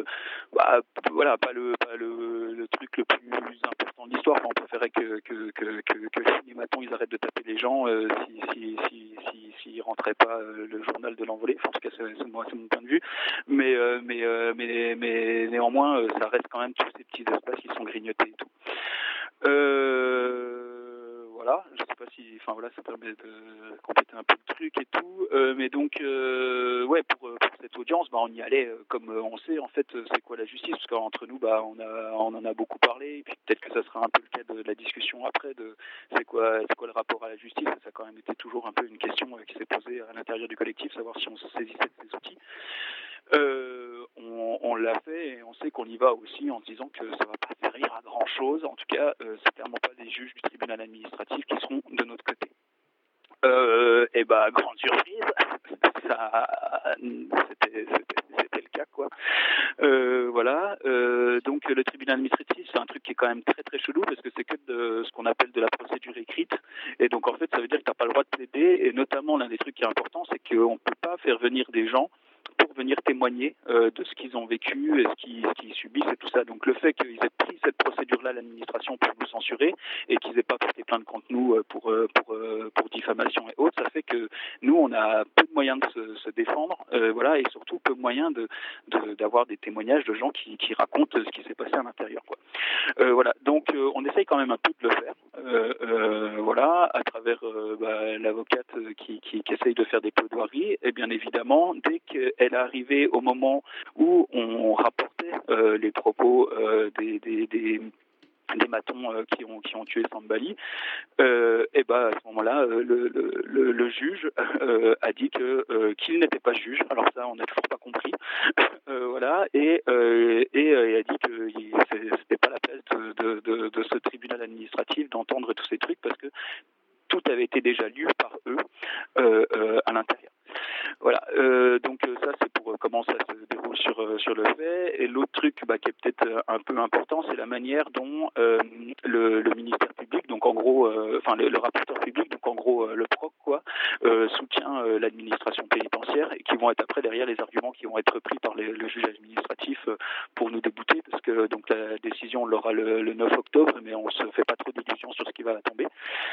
euh, bah, voilà, pas le, pas le, le truc le plus important de l'histoire. Enfin, on préférait que, que, que, que, que le cinématon, ils arrêtent de taper les gens euh, si, si, si, si, s'ils rentraient pas euh, le journal de l'envolée. Enfin, en tout cas, c'est, c'est, moi, c'est mon point de vue. Mais, euh, mais, euh, mais, mais néanmoins, euh, ça reste quand même tous ces petits espaces qui sont grignotés et tout. Euh, voilà, je sais pas si, enfin voilà, ça permet de compléter un peu le truc et tout. Euh, mais donc, euh, ouais, pour, pour cette audience, bah, on y allait euh, comme on sait en fait, c'est quoi la justice, parce qu'entre nous, bah, on a, on en a beaucoup parlé, et puis peut-être que ça sera un peu le cas de, de la discussion après de, c'est quoi, c'est quoi le rapport à la justice. Ça a quand même été toujours un peu une question euh, qui s'est posée à l'intérieur du collectif, savoir si on se saisissait de ces outils. Euh, on, on l'a fait et on sait qu'on y va aussi en se disant que ça va pas servir à grand chose. En tout cas, euh, c'est clairement pas les juges du tribunal administratif qui seront de notre côté. Euh, et bah, grande surprise, ça, c'était, c'était, c'était le cas, quoi. Euh, voilà. Euh, donc, le tribunal administratif, c'est un truc qui est quand même très très chelou parce que c'est que de ce qu'on appelle de la procédure écrite. Et donc, en fait, ça veut dire que t'as pas le droit de plaider. Et notamment, l'un des trucs qui est important, c'est qu'on peut pas faire venir des gens pour venir témoigner euh, de ce qu'ils ont vécu et ce qu'ils, ce qu'ils subissent et tout ça. Donc le fait qu'ils aient pris cette procédure-là, l'administration, pour nous censurer et qu'ils aient pas porté plainte contre nous euh, pour, euh, pour, euh, pour diffamation et autres, ça fait que nous, on a peu de moyens de se, se défendre, euh, voilà, et surtout peu de moyens de, de, d'avoir des témoignages de gens qui, qui racontent ce qui s'est passé à l'intérieur, quoi. Euh, voilà, donc euh, on essaye quand même un peu de le faire, euh, euh, voilà, à travers euh, bah, l'avocate qui, qui, qui essaye de faire des plaidoiries, et bien évidemment, dès qu'elle est arrivée au moment où on rapportait euh, les propos euh, des, des, des des matons euh, qui ont qui ont tué Sambali, euh, et ben à ce moment-là, euh, le, le, le juge euh, a dit que euh, qu'il n'était pas juge. Alors ça, on n'a toujours pas compris. euh, voilà, et euh, et euh, il a dit que il, c'était pas la place de, de, de, de ce tribunal administratif d'entendre tous ces trucs parce que tout avait été déjà lu par eux euh, euh, à l'intérieur. Voilà, euh, donc ça c'est pour comment ça se déroule sur sur le fait. Et l'autre truc bah, qui est peut-être un peu important, c'est la manière dont euh, le, le ministère public, donc en gros, euh, enfin le, le rapporteur public, donc en gros euh, le proc quoi, euh, soutient euh, l'administration pénitentiaire et qui vont être après derrière les arguments qui vont être pris par les, le juge administratif euh, pour nous débouter parce que donc la décision on l'aura le, le neuf octobre, mais on se fait pas trop d'illusions sur ce qui va tomber.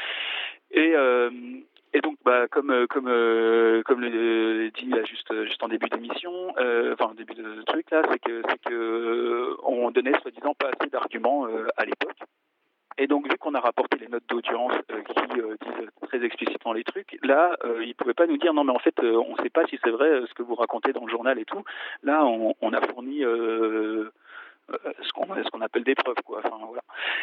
Et euh, Et donc, bah, comme comme euh, comme le dit là juste juste en début d'émission, euh, enfin en début de truc là, c'est que c'est que euh, on donnait soi-disant pas assez d'arguments euh, à l'époque. Et donc, vu qu'on a rapporté les notes d'audience euh, qui euh, disent très explicitement les trucs, là, euh, ils pouvaient pas nous dire non, mais en fait, euh, on sait pas si c'est vrai euh, ce que vous racontez dans le journal et tout. Là, on, on a fourni euh, ce qu'on ce qu'on appelle des preuves, quoi. Enfin voilà.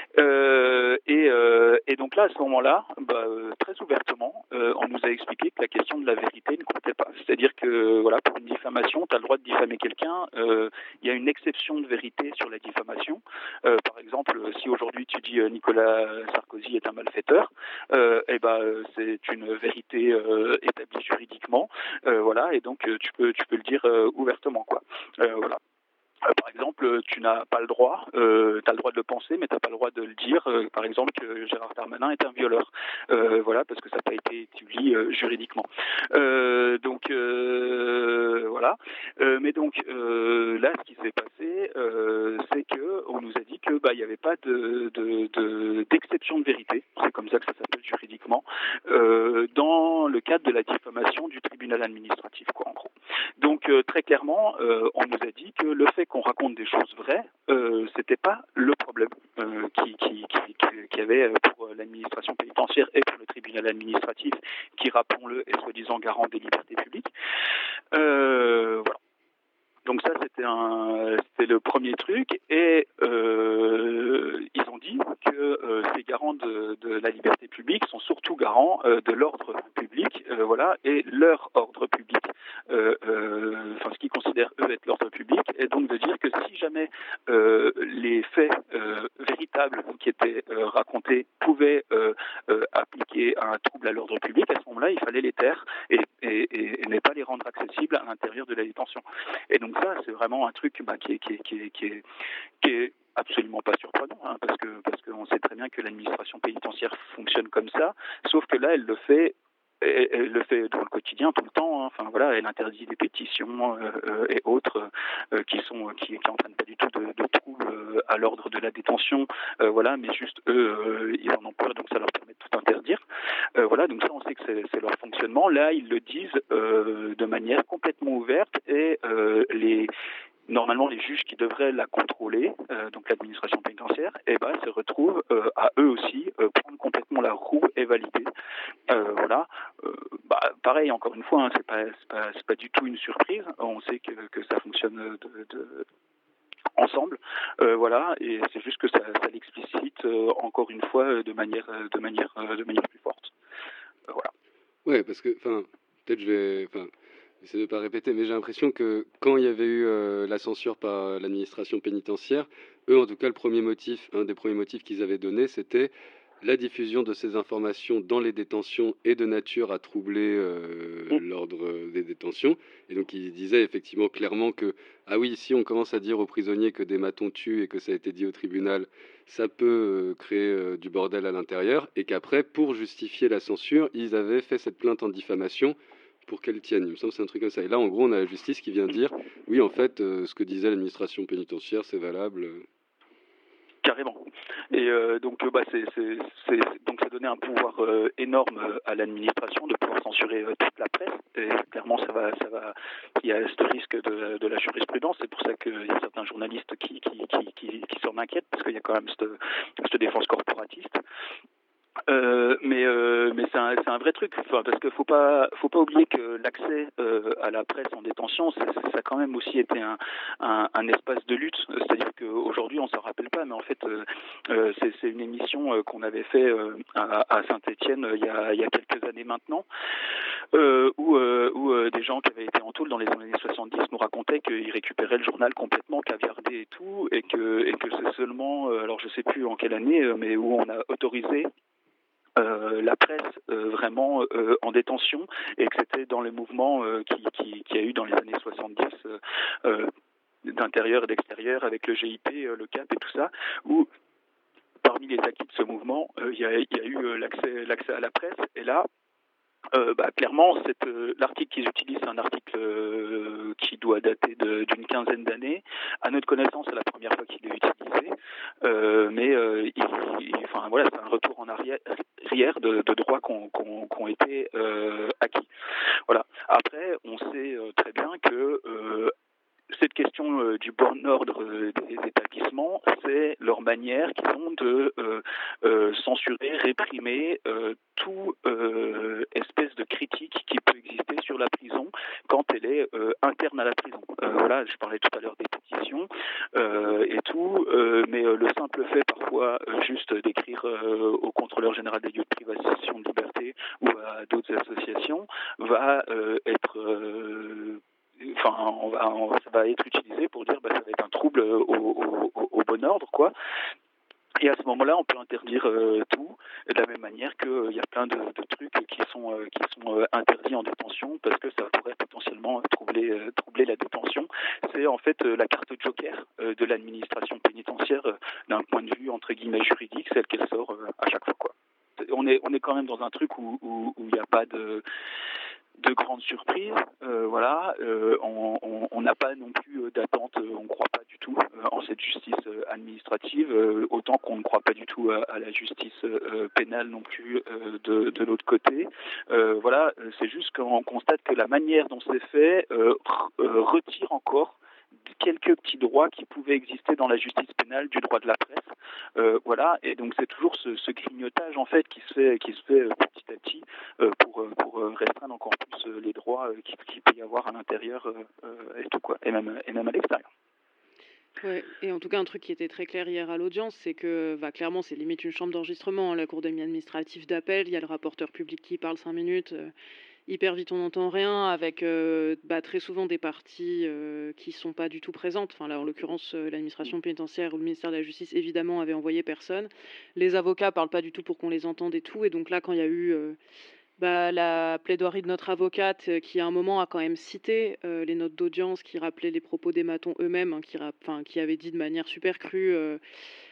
Euh, et, euh, et donc là, à ce moment-là, bah, très ouvertement, euh, on nous a expliqué que la question de la vérité ne comptait pas. C'est-à-dire que voilà, pour une diffamation, tu as le droit de diffamer quelqu'un. Il euh, y a une exception de vérité sur la diffamation. Euh, par exemple, si aujourd'hui tu dis euh, Nicolas Sarkozy est un malfaiteur, euh, et ben euh, c'est une vérité euh, établie juridiquement. Euh, voilà, et donc tu peux tu peux le dire euh, ouvertement, quoi. Euh, voilà. Euh, par exemple, tu n'as pas le droit, euh, tu as le droit de le penser, mais tu n'as pas le droit de le dire, euh, par exemple, que Gérard Darmanin est un violeur. Euh, voilà, parce que ça n'a pas été établi euh, juridiquement. Euh, donc, euh, voilà. Euh, mais donc, euh, là, ce qui s'est passé, euh, c'est qu'on nous a dit qu'il bah, n'y avait pas de, de, de, d'exception de vérité, c'est comme ça que ça s'appelle juridiquement, euh, dans le cadre de la diffamation du tribunal administratif, quoi, en gros. Donc, euh, très clairement, euh, on nous a dit que le fait qu'on raconte des choses vraies, euh, c'était pas le problème euh, qui, qui, qui, qui avait pour l'administration pénitentiaire et pour le tribunal administratif, qui, rappelons-le, est soi-disant garant des libertés publiques. Euh, voilà. Donc ça, c'était un, c'était le premier truc, et euh, ils ont dit que euh, ces garants de, de la liberté publique sont surtout garants euh, de l'ordre public, euh, voilà, et leur ordre public, euh, euh, enfin ce qu'ils considèrent eux être l'ordre public, et donc de dire que si jamais euh, les faits euh, véritables qui étaient euh, racontés pouvaient euh, euh, appliquer un trouble à l'ordre public, à ce moment-là, il fallait les taire et, et, et, et ne pas les rendre accessibles à l'intérieur de la détention. Et donc ça, c'est vraiment un truc bah, qui, est, qui, est, qui, est, qui, est, qui est absolument pas surprenant, hein, parce que parce qu'on sait très bien que l'administration pénitentiaire fonctionne comme ça, sauf que là, elle le fait elle, elle le fait dans le quotidien tout le temps. Hein. Enfin voilà, elle interdit des pétitions euh, et autres euh, qui sont qui qui entraînent pas du tout de, de troubles euh, à l'ordre de la détention. Euh, voilà, mais juste eux, euh, ils en ont peur, donc ça leur permet de tout interdire. Euh, voilà, donc ça on sait que c'est, c'est leur fonctionnement. Là, ils le disent euh, de manière complètement ouverte et euh, les normalement, les juges qui devraient la contrôler, euh, donc l'administration pénitentiaire, eh ben, se retrouvent euh, à eux aussi euh, prendre complètement la roue et valider. Euh, voilà. Euh, bah, pareil, encore une fois, hein, c'est pas, c'est pas, c'est pas du tout une surprise. On sait que, que ça fonctionne de, de ensemble, euh, voilà, et c'est juste que ça, ça l'explicite euh, encore une fois de manière, de manière, de manière plus forte. Euh, voilà. Ouais, parce que, enfin, peut-être je vais, enfin. J'essaie de ne pas répéter, mais j'ai l'impression que quand il y avait eu euh, la censure par l'administration pénitentiaire, eux, en tout cas, le premier motif, un des premiers motifs qu'ils avaient donné, c'était la diffusion de ces informations dans les détentions est de nature à troubler euh, l'ordre des détentions. Et donc, ils disaient effectivement clairement que, ah oui, si on commence à dire aux prisonniers que des matons tuent et que ça a été dit au tribunal, ça peut euh, créer euh, du bordel à l'intérieur. Et qu'après, pour justifier la censure, ils avaient fait cette plainte en diffamation pour qu'elle tienne. Il me semble que c'est un truc comme ça. Et là, en gros, on a la justice qui vient dire, oui, en fait, euh, ce que disait l'administration pénitentiaire, c'est valable. Carrément. Et euh, donc, euh, bah, c'est, c'est, c'est, donc, ça donnait un pouvoir euh, énorme euh, à l'administration de pouvoir censurer euh, toute la presse. Et clairement, ça va, ça va. Il y a ce risque de, de la jurisprudence. C'est pour ça qu'il y a certains journalistes qui, qui, qui, qui, qui s'en inquiètent parce qu'il y a quand même cette, cette défense corporatiste. Euh, mais euh, mais c'est un c'est un vrai truc, enfin, parce que faut pas faut pas oublier que l'accès euh, à la presse en détention, ça, ça a quand même aussi été un, un, un espace de lutte. C'est-à-dire qu'aujourd'hui on s'en rappelle pas, mais en fait euh, euh, c'est, c'est une émission euh, qu'on avait fait euh, à, à Saint-Étienne euh, il y a il y a quelques années maintenant, euh, où euh, où euh, des gens qui avaient été en tôle dans les années soixante-dix nous racontaient qu'ils récupéraient le journal complètement caviardé et tout, et que et que c'est seulement euh, alors je sais plus en quelle année, euh, mais où on a autorisé Euh, la presse euh, vraiment euh, en détention, et que c'était dans les mouvements euh, qui, qui, qui a eu dans les années soixante-dix euh, euh, d'intérieur et d'extérieur avec le G I P, euh, le C A P et tout ça, où parmi les acquis de ce mouvement, il euh, y, y a eu euh, l'accès, l'accès à la presse, et là Euh, bah, clairement, cette, euh, l'article qu'ils utilisent, c'est un article euh, qui doit dater de, d'une quinzaine d'années. À notre connaissance, c'est la première fois qu'il est utilisé, euh, mais euh, il, il, enfin voilà, c'est un retour en arrière, arrière de, de droits qui ont, qui ont été euh, acquis. Voilà. Après, on sait euh, très bien que euh, cette question euh, du bon ordre euh, des établissements, c'est leur manière qu'ils ont de euh, euh, censurer, réprimer euh, tout euh, espèce de critique qui peut exister sur la prison quand elle est euh, interne à la prison. Euh, voilà, je parlais tout à l'heure des pétitions euh, et tout, euh, mais euh, le simple fait parfois euh, juste d'écrire euh, au contrôleur général des lieux de privation de liberté ou à d'autres associations va euh, être euh, Enfin, on va, on, ça va être utilisé pour dire bah, ça va être un trouble au, au, au bon ordre, quoi. Et à ce moment-là, on peut interdire euh, tout, de la même manière qu'il euh, y a plein de, de trucs qui sont, euh, qui sont euh, interdits en détention parce que ça pourrait potentiellement troubler, euh, troubler la détention. C'est en fait euh, la carte joker euh, de l'administration pénitentiaire euh, d'un point de vue entre guillemets juridique, celle qu'elle sort euh, à chaque fois, quoi. On est, on est quand même dans un truc où il n'y a pas de de grandes surprises, euh, voilà, euh, on n'a pas non plus euh, d'attente, euh, on ne croit pas du tout euh, en cette justice euh, administrative, euh, autant qu'on ne croit pas du tout à, à la justice euh, pénale non plus euh, de, de l'autre côté. Euh, voilà, c'est juste qu'on constate que la manière dont c'est fait euh, euh, retire encore quelques petits droits qui pouvaient exister dans la justice pénale du droit de la presse, euh, voilà, et donc c'est toujours ce, ce grignotage en fait qui se fait, qui se fait petit à petit euh, pour, pour restreindre encore plus les droits euh, qu'il qui peut y avoir à l'intérieur euh, et tout quoi, et même, et même à l'extérieur. Ouais, et en tout cas un truc qui était très clair hier à l'audience, c'est que bah, clairement c'est limite une chambre d'enregistrement, hein, la cour administrative d'appel, il y a le rapporteur public qui parle cinq minutes. Euh, Hyper vite, on n'entend rien, avec euh, bah, très souvent des parties euh, qui ne sont pas du tout présentes. Enfin, là, en l'occurrence, euh, l'administration pénitentiaire ou le ministère de la Justice, évidemment, avait envoyé personne. Les avocats ne parlent pas du tout pour qu'on les entende et tout. Et donc là, quand il y a eu euh, bah, la plaidoirie de notre avocate, euh, qui à un moment a quand même cité euh, les notes d'audience, qui rappelaient les propos des matons eux-mêmes, hein, qui, rap- qui avaient dit de manière super crue... Euh,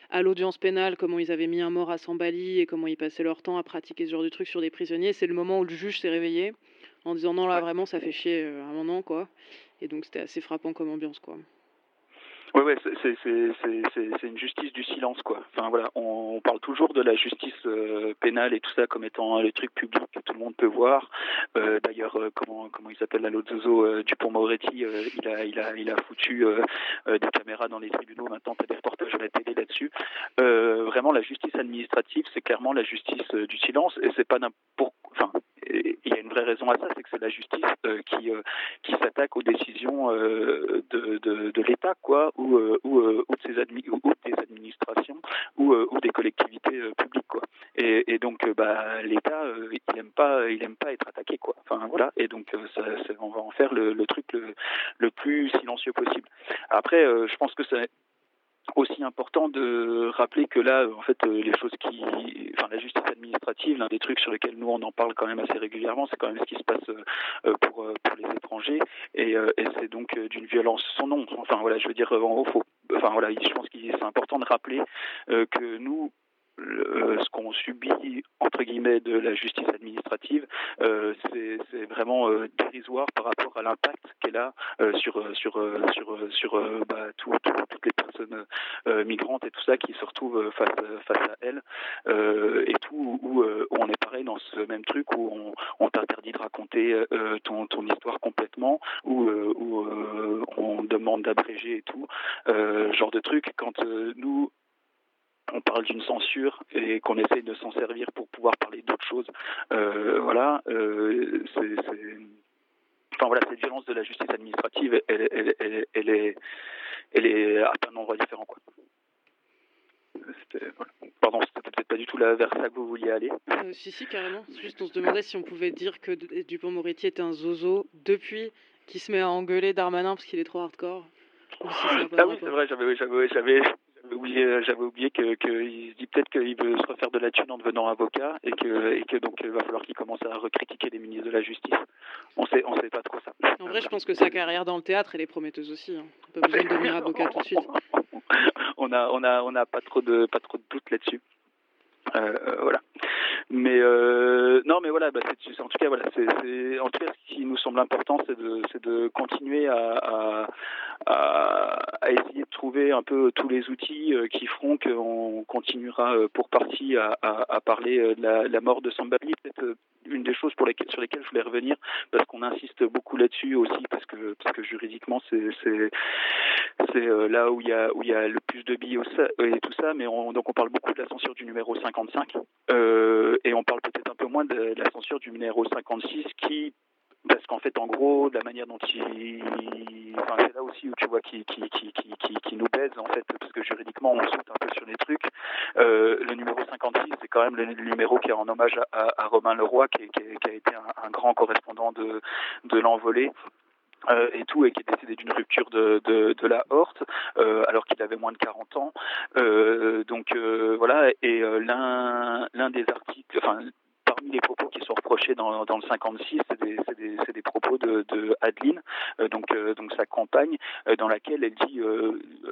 à l'audience pénale, comment ils avaient mis un mort à Sambali et comment ils passaient leur temps à pratiquer ce genre de trucs sur des prisonniers. C'est le moment où le juge s'est réveillé en disant non, là vraiment ça fait chier euh, un moment, quoi. Et donc c'était assez frappant comme ambiance, quoi. Ouais, ouais, c'est, c'est, c'est, c'est, c'est une justice du silence, quoi. Enfin, voilà, on, on parle toujours de la justice euh, pénale et tout ça comme étant les trucs publics que tout le monde peut voir. Euh, d'ailleurs, euh, comment comment il s'appelle, là, l'autre zozo, euh, Dupond-Moretti, euh, il a il a il a foutu euh, euh, des caméras dans les tribunaux. Maintenant, t'as des reportages à la télé là-dessus. Euh, vraiment, la justice administrative, c'est clairement la justice euh, du silence, et c'est pas n'importe, enfin, il y a une vraie raison à ça, c'est que c'est la justice euh, qui euh, qui s'attaque aux décisions euh, de, de de l'État, quoi, ou euh, ou, euh, ou de ses admi- ou des administrations ou euh, ou des collectivités euh, publiques, quoi. Et, et donc euh, bah l'État euh, il aime pas il aime pas être attaqué, quoi. Enfin voilà, et donc euh, ça, ça, on va en faire le, le truc le le plus silencieux possible. Après euh, je pense que c'est aussi important de rappeler que là, en fait, les choses qui, enfin, la justice administrative, l'un des trucs sur lesquels nous on en parle quand même assez régulièrement, c'est quand même ce qui se passe pour pour les étrangers, et, et c'est donc d'une violence sans nom. Enfin voilà, je veux dire, en gros, faut, enfin voilà, je pense que c'est important de rappeler que nous, Le, ce qu'on subit entre guillemets de la justice administrative, euh, c'est, c'est vraiment euh, dérisoire par rapport à l'impact qu'elle a euh, sur sur sur sur euh, bah, tout, tout, toutes les personnes euh, migrantes et tout ça qui se retrouvent face face à elle, euh, et tout où, où on est pareil dans ce même truc où on, on t'interdit de raconter euh, ton ton histoire complètement, où euh, où euh, on demande d'abréger et tout, euh, genre de truc. Quand euh, nous on parle d'une censure et qu'on essaye de s'en servir pour pouvoir parler d'autres choses, euh, voilà, euh, c'est, c'est... Enfin voilà, cette violence de la justice administrative, elle, elle, elle, elle est, elle est à plein d'endroits différents, quoi. C'était, voilà. Pardon, c'était peut-être pas du tout là vers ça que vous vouliez aller. Euh, si, si, carrément. Juste, on se demandait si on pouvait dire que Dupond-Moretti était un zozo depuis qu'il se met à engueuler Darmanin parce qu'il est trop hardcore. Ou si ça a pas ah de oui, rapport. c'est vrai, j'avais, j'avais, j'avais, j'avais oublié, j'avais oublié que, que il se dit peut-être qu'il veut se refaire de la thune en devenant avocat, et que, et que donc il va falloir qu'il commence à recritiquer les ministres de la justice. On sait, on sait pas trop ça. En vrai, je pense que sa carrière dans le théâtre, elle est prometteuse aussi. Hein. Pas besoin de devenir avocat tout de suite. on a, on a, on a pas trop de, pas trop de doute là-dessus. Euh, voilà. Mais euh, non, mais voilà, bah, c'est, c'est, en tout cas, voilà, c'est, c'est, en tout cas, ce qui nous semble important, c'est de, c'est de continuer à, à, à, à essayer de trouver un peu tous les outils euh, qui feront qu'on continuera euh, pour partie à, à, à parler euh, de la, la mort de Sambali. Peut-être euh, une des choses pour lesquelles, sur lesquelles je voulais revenir, parce qu'on insiste beaucoup là-dessus aussi, parce que, parce que juridiquement, c'est, c'est, c'est euh, là où il y a, où il y a le plus de billes et tout ça, mais on, donc on parle beaucoup de la censure du numéro cinquante-cinq, euh, et on parle peut-être un peu moins de, de la censure du numéro cinquante-six, qui, parce qu'en fait, en gros, la manière dont il, enfin, c'est là aussi où tu vois qui, qui, qui, qui, qui, qui nous baise, en fait, parce que juridiquement, on saute un peu sur les trucs. Euh, le numéro cinquante-six, c'est quand même le, le numéro qui est en hommage à, à, à Romain Leroy, qui, qui, qui a été un, un grand correspondant de, de l'Envolée. Euh, et tout, et qui est décédé d'une rupture de, de, de la aorte, euh, alors qu'il avait moins de quarante ans. Euh, donc euh, voilà, et euh, l'un, l'un des articles, enfin, parmi les propos qui sont reprochés dans, dans le cinquante-six, c'est des, c'est des, c'est des propos de, de Adeline, euh, donc, euh, donc sa compagne, euh, dans laquelle elle dit euh,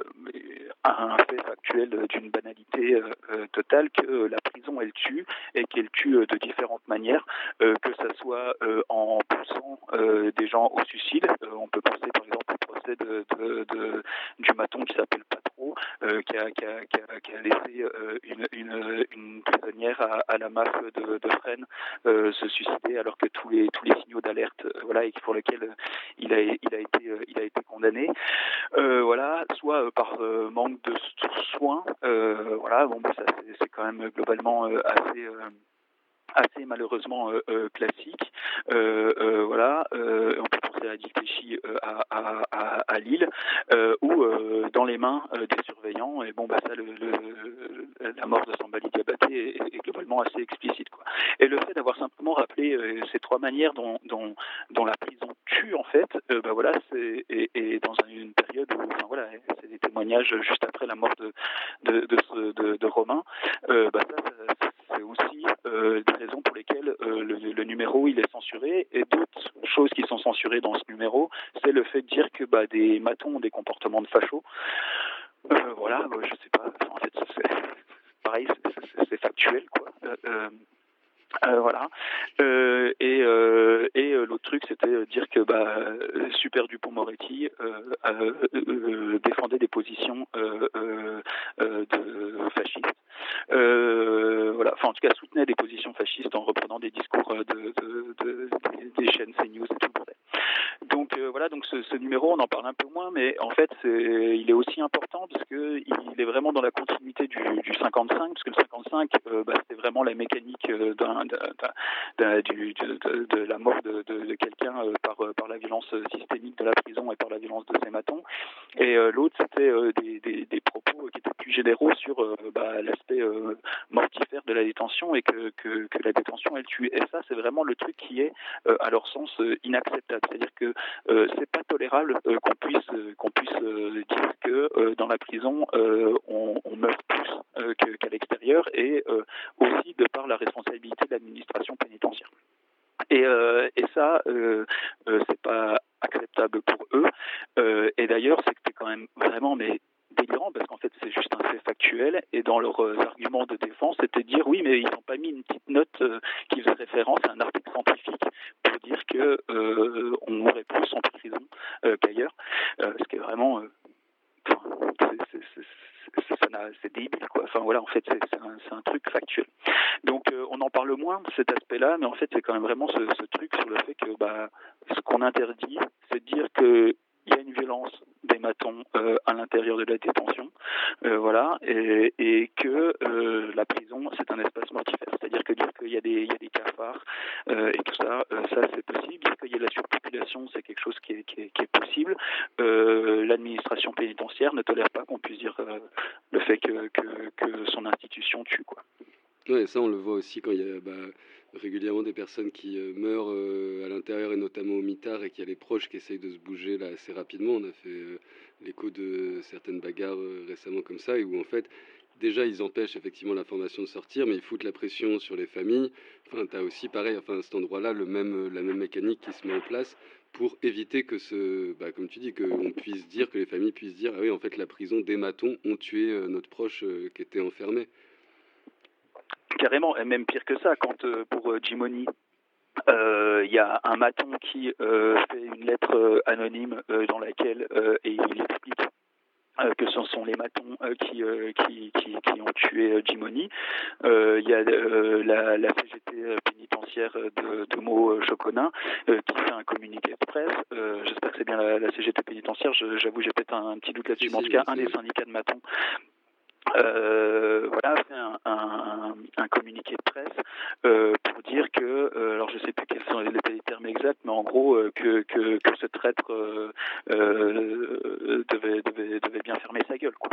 un fait factuel d'une banalité euh, totale, que euh, la prison elle tue, et qu'elle tue euh, de différentes manières, euh, que ça soit euh, en poussant euh, des gens au suicide. Euh, on peut penser par exemple au procès de, de, de, du maton qui s'appelle Patro, euh, qui, a, qui, a, qui, a, qui a laissé euh, une, une, une prisonnière à, à la MAF de, de Fresnes euh, se suicider, alors que tous les tous les signaux d'alerte, euh, voilà, et pour lesquels euh, il a il a été euh, il a été condamné, euh, voilà, soit euh, par euh, manque de soins, euh, voilà, bon, bah, ça c'est, c'est quand même globalement euh, assez euh, assez malheureusement euh, euh, classique, euh, euh, voilà, euh, on peut penser à Dictéchi euh, à, à, à, à Lille, euh, ou euh, dans les mains euh, des surveillants, et bon bah ça, le, le, la mort de Sambali Diabaté est, est globalement assez explicite, quoi. Et le fait d'avoir simplement rappelé euh, ces trois manières dont, dont, dont la prison tue, en fait, euh, bah voilà, c'est, et, et dans une période où, enfin voilà, c'est des témoignages juste après la mort de de de, de, de Romain, euh, bah ça, ça c'est aussi euh, des raisons pour lesquelles euh, le, le numéro il est censuré. Et d'autres choses qui sont censurées dans ce numéro, c'est le fait de dire que bah, des matons ont des comportements de fachos. Euh, voilà, bah, je sais pas, en fait, c'est, Euh, voilà. Euh, et euh, et euh, l'autre truc, c'était dire que bah, Super Dupond-Moretti euh, euh, euh, défendait des positions euh, euh, euh, de fascistes. Euh, voilà. Enfin, en tout cas, soutenait des positions fascistes en reprenant des discours de, de, de, de des chaînes CNews et tout le bordel. Donc euh, voilà, donc ce, ce numéro, on en parle un peu moins, mais en fait, c'est, il est aussi important parce que il est vraiment dans la continuité du, du cinquante-cinq, parce que le cinquante-cinq, euh, bah, c'était vraiment la mécanique d'un, d'un, d'un, du, de, de la mort de, de, de quelqu'un euh, par, par la violence systémique de la prison et par la violence de ses matons. Et euh, l'autre, c'était euh, des, des, des propos qui étaient plus généraux sur euh, bah, l'aspect euh, mortifère de la détention et que, que, que la détention, elle tue. Et ça, c'est vraiment le truc qui est, euh, à leur sens, euh, inacceptable. C'est-à-dire que Euh, c'est pas tolérable euh, qu'on puisse euh, qu'on puisse euh, dire que euh, dans la prison euh, on, on meurt plus euh, que, qu'à l'extérieur et euh, aussi de par la responsabilité de l'administration pénitentiaire. Et, euh, et ça, euh, euh, c'est pas acceptable pour eux. Euh, et d'ailleurs, c'était quand même vraiment mais délirant parce qu'en fait c'est juste un fait factuel et dans leurs euh, arguments de défense c'était de dire oui mais ils n'ont pas mis une petite note euh, qui faisait référence à un article scientifique pour dire que euh, on mourrait plus en prison euh, qu'ailleurs euh, ce qui est vraiment euh, c'est, c'est, c'est, c'est, ça n'a, c'est débile quoi. Enfin voilà en fait c'est, c'est, un, c'est un truc factuel. Donc euh, on en parle moins de cet aspect-là mais en fait c'est quand même vraiment ce, ce truc sur le fait que bah ce qu'on interdit c'est de dire que il y a une violence des matons euh, à l'intérieur de la détention, euh, voilà, et, et que euh, la prison c'est un espace mortifère. C'est-à-dire que dire qu'il y a des, il y a des cafards euh, et tout ça, euh, ça c'est possible. Dire qu'il y a de la surpopulation, c'est quelque chose qui est, qui est, qui est possible. Euh, l'administration pénitentiaire ne tolère pas qu'on puisse dire euh, le fait que, que, que son institution tue, quoi. Ouais, ça on le voit aussi quand il y a bah, régulièrement des personnes qui euh, meurent euh, à l'intérieur et notamment au mitard et qu'il y a les proches qui essayent de se bouger là assez rapidement. On a fait euh, l'écho de certaines bagarres euh, récemment comme ça et où en fait déjà ils empêchent effectivement l'information de sortir mais ils foutent la pression sur les familles. Enfin t'as aussi pareil, enfin à cet endroit-là le même, la même mécanique qui se met en place pour éviter que ce, bah, comme tu dis, qu'on puisse dire, que les familles puissent dire ah oui en fait la prison des matons ont tué euh, notre proche euh, qui était enfermé. Carrément, et même pire que ça, quand euh, pour euh, Jimoni, il euh, y a un maton qui euh, fait une lettre euh, anonyme euh, dans laquelle euh, et il explique euh, que ce sont les matons euh, qui, euh, qui, qui, qui ont tué euh, Jimoni. Il euh, y a euh, la, la C G T pénitentiaire de, de Mo Choconin euh, qui fait un communiqué de presse. Euh, j'espère que c'est bien la, la C G T pénitentiaire, je, j'avoue j'ai peut-être un, un petit doute là-dessus, mais en tout cas un des syndicats de matons Euh, voilà, fait un, un, un communiqué de presse euh, pour dire que, euh, alors je sais plus quels sont les, les termes exacts, mais en gros euh, que, que, que ce traître euh, euh, devait, devait, devait bien fermer sa gueule, quoi.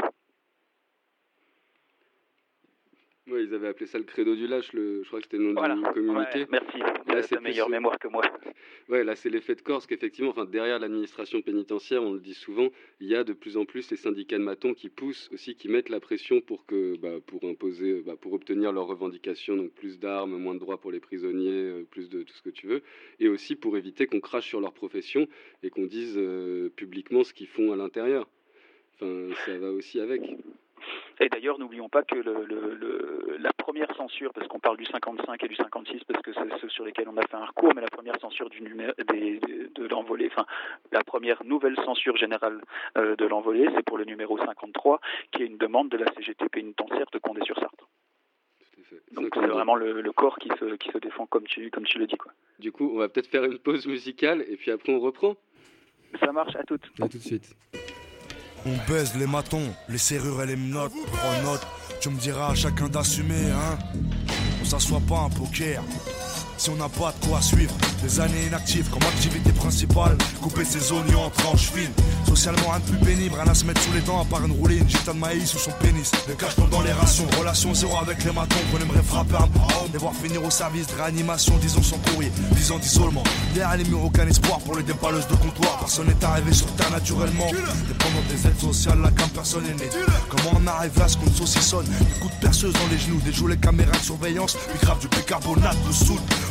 Ouais, ils avaient appelé ça le credo du lâche, le, je crois que c'était le nom voilà. du communiqué. Ouais, merci, là, c'est ta meilleure plus... mémoire que moi. Ouais, là c'est l'effet de Corse qu'effectivement, enfin, derrière l'administration pénitentiaire, on le dit souvent, il y a de plus en plus les syndicats de matons qui poussent aussi, qui mettent la pression pour, que, bah, pour imposer, bah, pour obtenir leurs revendications, donc plus d'armes, moins de droits pour les prisonniers, plus de tout ce que tu veux, et aussi pour éviter qu'on crache sur leur profession et qu'on dise euh, publiquement ce qu'ils font à l'intérieur. Enfin, ça va aussi avec. Et d'ailleurs, n'oublions pas que le, le, le, la première censure, parce qu'on parle du cinquante-cinq et du cinquante-six, parce que c'est ceux sur lesquels on a fait un recours, mais la première censure du numé- des, de l'envolée, enfin, la première nouvelle censure générale euh, de l'envolée, c'est pour le numéro cinquante-trois, qui est une demande de la C G T pénitentiaire de Condé-sur-Sarthe. Tout à fait. Donc c'est vraiment le, le corps qui se, qui se défend comme tu, comme tu le dis, quoi. Du coup, on va peut-être faire une pause musicale, et puis après on reprend. Ça marche, à toutes. À tout de suite. On baise les matons, les serrures et les menottes. Prends note, tu me diras à chacun d'assumer, hein. On s'assoit pas un poker si on n'a pas de quoi suivre. Des années inactives comme activité principale, couper ses oignons en tranches fines. Socialement rien de plus pénible, rien à se mettre sous les dents à part une roulée, une gitane de maïs ou son pénis. Le cache dans les rations, relation zéro avec les matons qu'on aimerait frapper un bras. Les voir finir au service de réanimation, disons son courrier, dix ans d'isolement. Derrière les murs aucun espoir pour les déballeuses de comptoir. Personne n'est arrivé sur terre naturellement, dépendant des aides sociales, là qu'un personne est né. Comment on arrive là, ce qu'on saucissonne, des coups de perceuse dans les genoux, déjoue les caméras de surveillance, puis grave du bicarbonate de soude.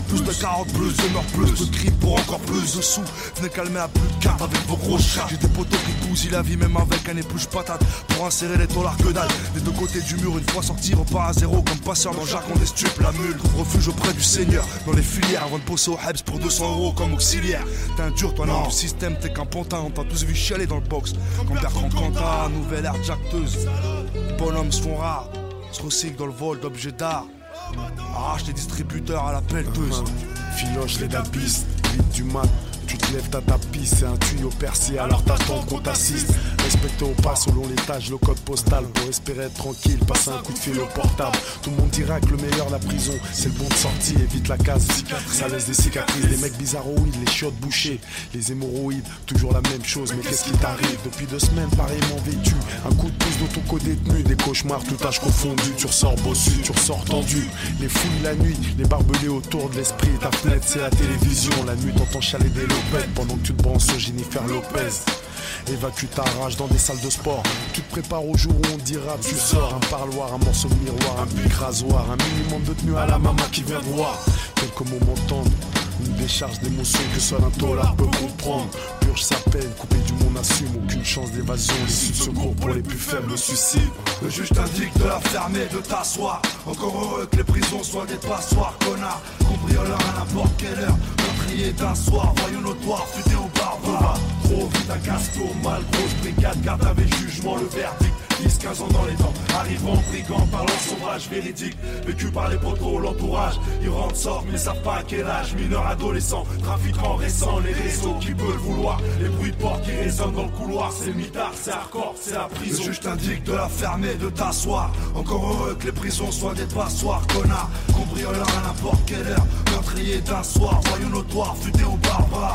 Plus de carottes, plus de meurtres, plus de cris pour encore plus de sous. Venez calmer à plus de cartes avec vos gros chats. J'ai des poteaux qui bousillent la vie même avec un épluche patate. Pour insérer les dollars que dalle. Des deux côtés du mur, une fois sorti, repart à zéro. Comme passeur dans le jargon des stupes, la mule. Trouve refuge auprès du Seigneur. Dans les filières, avant de bosser au Hebs pour deux cents euros comme auxiliaire. T'es un dur, toi non, du système, t'es qu'un pantin. On t'a tous vu chialer dans le box. Comme Bertrand Cantat, nouvelle ère jacteuse. Bonhommes se font rares, se recyclent dans le vol d'objets d'art. Arrache les distributeurs à la pelleteuse. Filoche les dabistes, huit du mat. Tu te lèves, t'as ta piste, c'est un tuyau percé, alors t'attends qu'on t'assiste. Respecté au pas selon l'étage, le code postal. Pour espérer être tranquille, passer un coup de fil au portable. Tout le monde dira que le meilleur de la prison, c'est le bon de sortie, évite la case. Ça laisse des cicatrices, les mecs bizarroïdes, les chiottes bouchées, les hémorroïdes, toujours la même chose. Mais qu'est-ce qui t'arrive depuis deux semaines, pareillement vêtu? Un coup de pouce dans ton co-détenu, des cauchemars, tout âge confondu. Tu ressors bossu, tu ressors tendu. Les fouilles la nuit, les barbelés autour de l'esprit. Ta fenêtre, c'est la télévision. La nuit, t'entends chialer des lopettes pendant que tu te branches sur Jennifer Lopez. Évacue ta rage dans des salles de sport. Tu te prépares au jour où on dira tu sors. Un parloir, un morceau de miroir, un pic rasoir. Un minimum de tenue à la maman qui vient voir. Quelques moments tendres, une décharge d'émotions que seul un tolard peut comprendre. Purge sa peine, coupé du monde assume. Aucune chance d'évasion, l'issue de secours pour les plus faibles, le suicide. Le juge t'indique de la fermer, de t'asseoir. Encore heureux que les prisons soient des passoires, connard. Cambrioleur à n'importe quelle heure. Meurtrier d'un soir, voyons notoire, futé au barbare. Trop vite un casse-tour, mal, grosse brigade, garde avec jugement, le verdict. dix quinze ans dans les dents, arrivant brigand, parlant sauvage, véridique. Vécu par les poteaux, l'entourage, ils rentrent, sortent, mais savent pas à quel âge. Mineurs, adolescents, trafiquants récents, les réseaux qui peuvent le vouloir. Les bruits de porte qui résonnent dans le couloir, c'est le mitard, c'est hardcore, c'est la prison. Le juge t'indique de la fermer, de t'asseoir. Encore heureux que les prisons soient des passoires, connard. Cambrioleur à n'importe quelle heure, meurtrier d'un soir, voyons notoire, futé au barbare.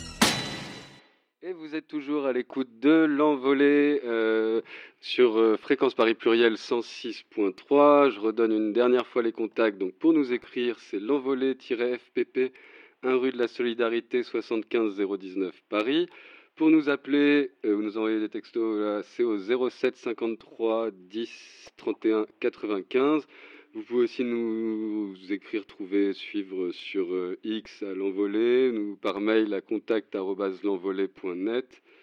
Et vous êtes toujours à l'écoute de l'envolée euh, sur euh, Fréquence Paris Pluriel cent six point trois. Je redonne une dernière fois les contacts. Donc pour nous écrire, c'est l'envolée-F P P, un rue de la Solidarité, soixante-quinze zéro dix-neuf Paris. Pour nous appeler euh, ou nous envoyer des textos, là, c'est au zéro sept cinquante-trois dix trente et un quatre-vingt-quinze. Vous pouvez aussi nous écrire, trouver, suivre sur euh, X à l'envolée, nous par mail à contact arobase l'envolée point net.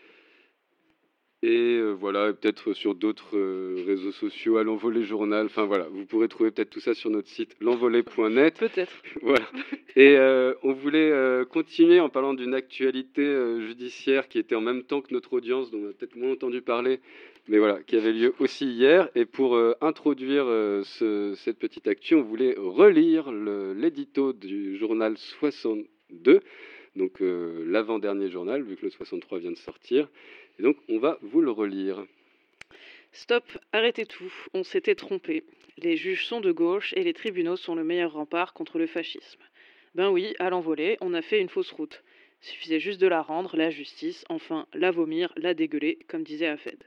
Et euh, voilà, peut-être sur d'autres euh, réseaux sociaux, à l'envolée journal. Enfin voilà, vous pourrez trouver peut-être tout ça sur notre site l'envolée point net. Peut-être. Voilà. Et euh, on voulait euh, continuer en parlant d'une actualité euh, judiciaire qui était en même temps que notre audience, dont on a peut-être moins entendu parler, mais voilà, qui avait lieu aussi hier. Et pour euh, introduire euh, ce, cette petite actu, on voulait relire le, l'édito du journal soixante-deux, donc euh, l'avant-dernier journal, vu que le soixante-trois vient de sortir. Et donc, on va vous le relire. Stop, arrêtez tout, on s'était trompé. Les juges sont de gauche et les tribunaux sont le meilleur rempart contre le fascisme. Ben oui, à l'envolée, on a fait une fausse route. Suffisait juste de la rendre, la justice, enfin, la vomir, la dégueuler, comme disait Hafed.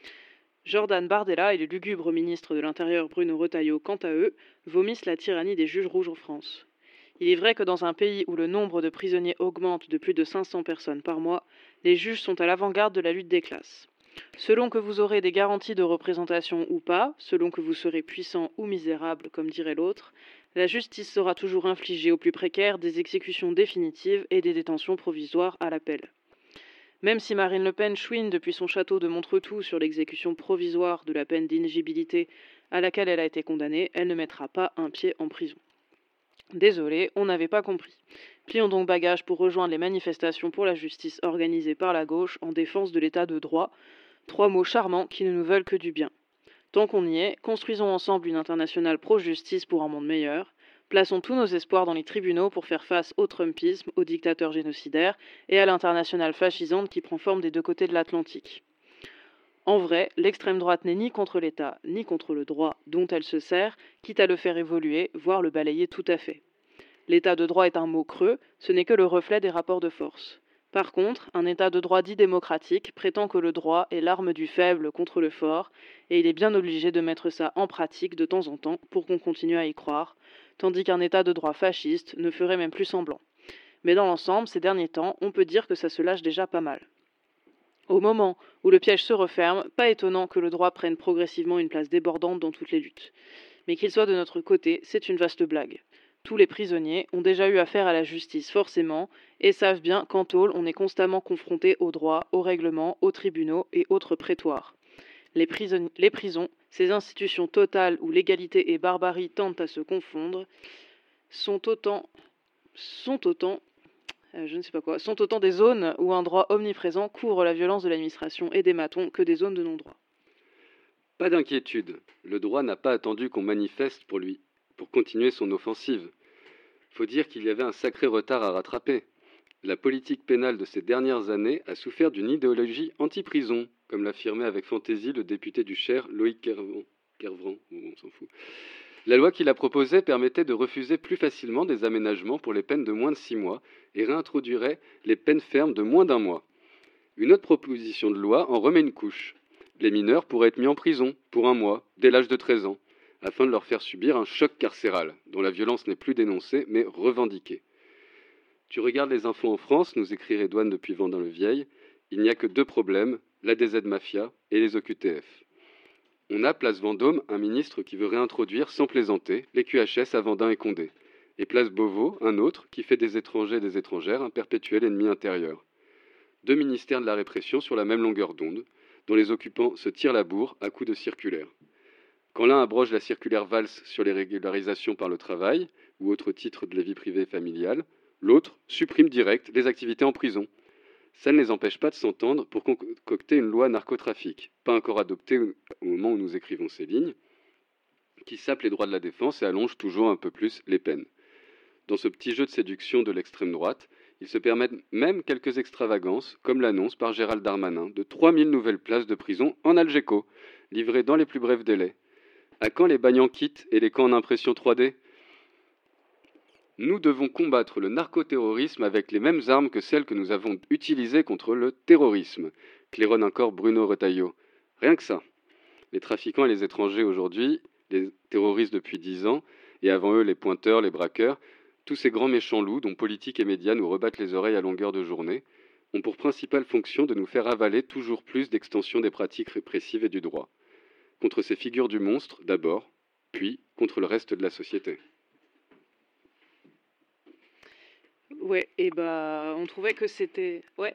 Jordan Bardella et le lugubre ministre de l'Intérieur Bruno Retailleau, quant à eux, vomissent la tyrannie des juges rouges en France. Il est vrai que dans un pays où le nombre de prisonniers augmente de plus de cinq cents personnes par mois, les juges sont à l'avant-garde de la lutte des classes. Selon que vous aurez des garanties de représentation ou pas, selon que vous serez puissant ou misérable, comme dirait l'autre, la justice sera toujours infligée aux plus précaires des exécutions définitives et des détentions provisoires à l'appel. Même si Marine Le Pen chouine depuis son château de Montretout sur l'exécution provisoire de la peine d'inéligibilité à laquelle elle a été condamnée, elle ne mettra pas un pied en prison. Désolé, on n'avait pas compris. Plions donc bagage pour rejoindre les manifestations pour la justice organisées par la gauche en défense de l'état de droit. Trois mots charmants qui ne nous veulent que du bien. Tant qu'on y est, construisons ensemble une internationale pro-justice pour un monde meilleur. Plaçons tous nos espoirs dans les tribunaux pour faire face au trumpisme, aux dictateurs génocidaires et à l'internationale fascisante qui prend forme des deux côtés de l'Atlantique. En vrai, l'extrême droite n'est ni contre l'État, ni contre le droit dont elle se sert, quitte à le faire évoluer, voire le balayer tout à fait. L'état de droit est un mot creux, ce n'est que le reflet des rapports de force. Par contre, un état de droit dit démocratique prétend que le droit est l'arme du faible contre le fort, et il est bien obligé de mettre ça en pratique de temps en temps pour qu'on continue à y croire, tandis qu'un état de droit fasciste ne ferait même plus semblant. Mais dans l'ensemble, ces derniers temps, on peut dire que ça se lâche déjà pas mal. Au moment où le piège se referme, pas étonnant que le droit prenne progressivement une place débordante dans toutes les luttes. Mais qu'il soit de notre côté, c'est une vaste blague. Tous les prisonniers ont déjà eu affaire à la justice forcément et savent bien qu'en tôle on est constamment confronté au droit, aux règlements, aux tribunaux et autres prétoires. Les, prison- les prisons, ces institutions totales où l'égalité et barbarie tendent à se confondre, sont autant, sont autant, euh, je ne sais pas quoi, sont autant des zones où un droit omniprésent couvre la violence de l'administration et des matons que des zones de non-droit. Pas d'inquiétude, le droit n'a pas attendu qu'on manifeste pour lui, pour continuer son offensive. Faut dire qu'il y avait un sacré retard à rattraper. La politique pénale de ces dernières années a souffert d'une idéologie anti-prison, comme l'affirmait avec fantaisie le député du Cher, Loïc Kervran. Kervran, bon, on s'en fout. La loi qu'il a proposée permettait de refuser plus facilement des aménagements pour les peines de moins de six mois et réintroduirait les peines fermes de moins d'un mois. Une autre proposition de loi en remet une couche. Les mineurs pourraient être mis en prison pour un mois, dès l'âge de treize ans, afin de leur faire subir un choc carcéral, dont la violence n'est plus dénoncée, mais revendiquée. Tu regardes les infos en France, nous écrit Redouane depuis Vendin-le-Vieil, il n'y a que deux problèmes, l'A D Z Mafia et les O Q T F. On a, place Vendôme, un ministre qui veut réintroduire, sans plaisanter, les Q H S à Vendin et Condé. Et place Beauvau, un autre, qui fait des étrangers et des étrangères un perpétuel ennemi intérieur. Deux ministères de la répression sur la même longueur d'onde, dont les occupants se tirent la bourre à coups de circulaires. Quand l'un abroge la circulaire Valls sur les régularisations par le travail, ou autre titre de la vie privée et familiale, l'autre supprime direct les activités en prison. Ça ne les empêche pas de s'entendre pour concocter une loi narcotrafic, pas encore adoptée au moment où nous écrivons ces lignes, qui sape les droits de la défense et allonge toujours un peu plus les peines. Dans ce petit jeu de séduction de l'extrême droite, ils se permettent même quelques extravagances, comme l'annonce par Gérald Darmanin de trois mille nouvelles places de prison en Algeco, livrées dans les plus brefs délais. À quand les bagnes en kit et les camps en impression trois D ? Nous devons combattre le narcoterrorisme avec les mêmes armes que celles que nous avons utilisées contre le terrorisme, claironne encore Bruno Retailleau. Rien que ça. Les trafiquants et les étrangers aujourd'hui, les terroristes depuis dix ans, et avant eux les pointeurs, les braqueurs, tous ces grands méchants loups dont politique et médias nous rebattent les oreilles à longueur de journée, ont pour principale fonction de nous faire avaler toujours plus d'extension des pratiques répressives et du droit. Contre ces figures du monstre, d'abord, puis contre le reste de la société. Ouais, et bah, on trouvait que c'était... Ouais.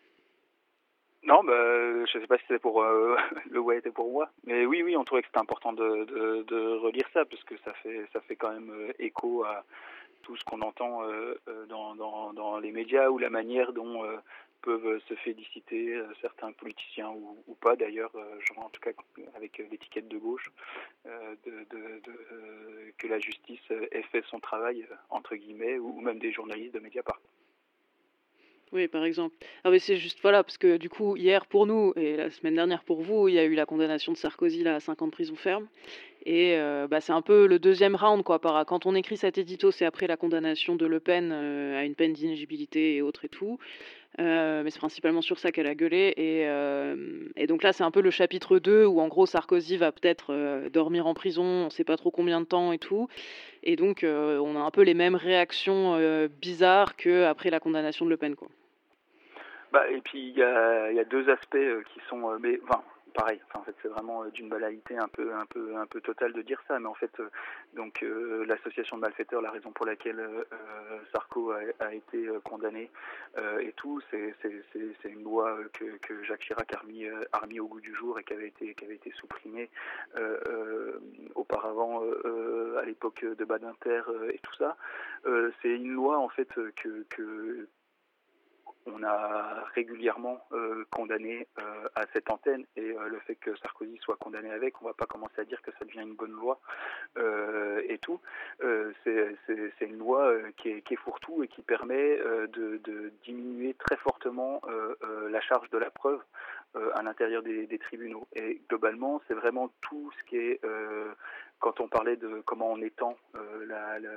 Non, bah, je sais pas si c'était pour euh, le ouais était pour moi, mais oui, oui, on trouvait que c'était important de, de, de relire ça parce que ça fait ça fait quand même euh, écho à tout ce qu'on entend euh, dans, dans dans les médias ou la manière dont euh, peuvent se féliciter euh, certains politiciens ou, ou pas d'ailleurs, euh, genre en tout cas avec l'étiquette de gauche, euh, de, de, de euh, que la justice ait fait son travail euh, entre guillemets ou, ou même des journalistes de Mediapart. Oui, par exemple. Ah, mais c'est juste, voilà, parce que du coup, hier pour nous, et la semaine dernière pour vous, il y a eu la condamnation de Sarkozy là, à cinq ans de prison ferme. Et euh, bah, c'est un peu le deuxième round, quoi. Par, quand on écrit cet édito, c'est après la condamnation de Le Pen euh, à une peine d'inéligibilité et autres et tout. Euh, mais c'est principalement sur ça qu'elle a gueulé. Et, euh, et donc là, c'est un peu le chapitre deux, où en gros, Sarkozy va peut-être euh, dormir en prison, on ne sait pas trop combien de temps et tout. Et donc, euh, on a un peu les mêmes réactions euh, bizarres qu'après la condamnation de Le Pen, quoi. Bah, et puis il y a, y a deux aspects euh, qui sont, euh, mais enfin pareil. Enfin, en fait, c'est vraiment euh, d'une banalité un peu, un peu, un peu totale de dire ça. Mais en fait, euh, donc euh, l'association de malfaiteurs, la raison pour laquelle euh, Sarko a, a été euh, condamné euh, et tout, c'est, c'est, c'est, c'est une loi que, que Jacques Chirac a remis, euh, a remis au goût du jour et qui avait été, qui avait été supprimée euh, euh, auparavant euh, à l'époque de Badinter euh, et tout ça. Euh, c'est une loi en fait que, que on a régulièrement euh, condamné euh, à cette antenne et euh, le fait que Sarkozy soit condamné avec, on va pas commencer à dire que ça devient une bonne loi euh, et tout. Euh, c'est, c'est, c'est une loi euh, qui, est, qui est fourre-tout et qui permet euh, de, de diminuer très fortement euh, euh, la charge de la preuve euh, à l'intérieur des, des tribunaux. Et globalement, c'est vraiment tout ce qui est, euh, quand on parlait de comment on étend euh, la... la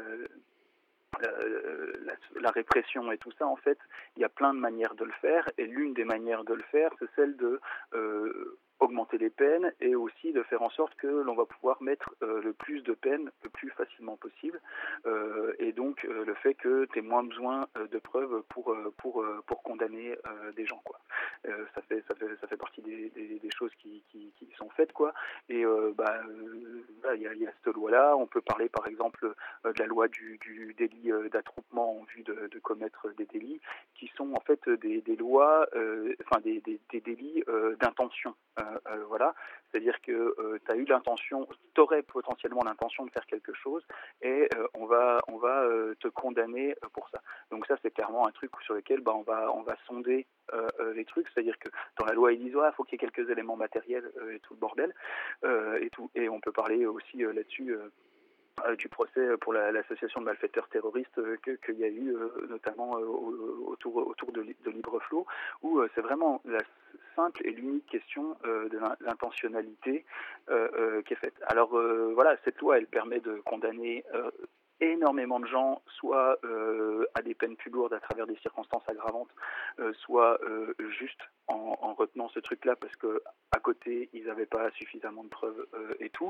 Euh, la, la répression et tout ça, en fait, il y a plein de manières de le faire, et l'une des manières de le faire, c'est celle de euh, augmenter les peines et aussi de faire en sorte que l'on va pouvoir mettre euh, le plus de peines le plus facilement possible, euh, et donc euh, le fait que tu aies moins besoin euh, de preuves pour euh, pour euh, pour condamner euh, des gens, quoi. Euh, ça fait ça fait ça fait partie des, des, des choses qui, qui qui sont faites, quoi. Et euh, bah voilà, il y a, il y a cette loi-là. On peut parler par exemple euh, de la loi du, du délit euh, d'attroupement en vue de, de commettre des délits, qui sont en fait des, des lois, euh, enfin des, des, des délits euh, d'intention. Euh, euh, voilà, c'est-à-dire que euh, tu as eu l'intention, tu aurais potentiellement l'intention de faire quelque chose, et euh, on va, on va euh, te condamner pour ça. Donc ça, c'est clairement un truc sur lequel bah, on va, on va sonder euh, euh, les trucs, c'est-à-dire que dans la loi, ils disent ouais, faut qu'il y ait quelques éléments matériels euh, et tout le bordel, euh, et tout, et on peut parler aussi euh, là-dessus. Euh, Euh, du procès pour la, l'association de malfaiteurs terroristes euh, que, qu'il y a eu euh, notamment euh, autour, autour de, de Libreflow, où euh, c'est vraiment la simple et l'unique question euh, de l'intentionnalité euh, euh, qui est faite. Alors euh, voilà, cette loi, elle permet de condamner euh, énormément de gens, soit euh, à des peines plus lourdes à travers des circonstances aggravantes, euh, soit euh, juste en, en retenant ce truc-là parce que à côté ils n'avaient pas suffisamment de preuves euh, et tout.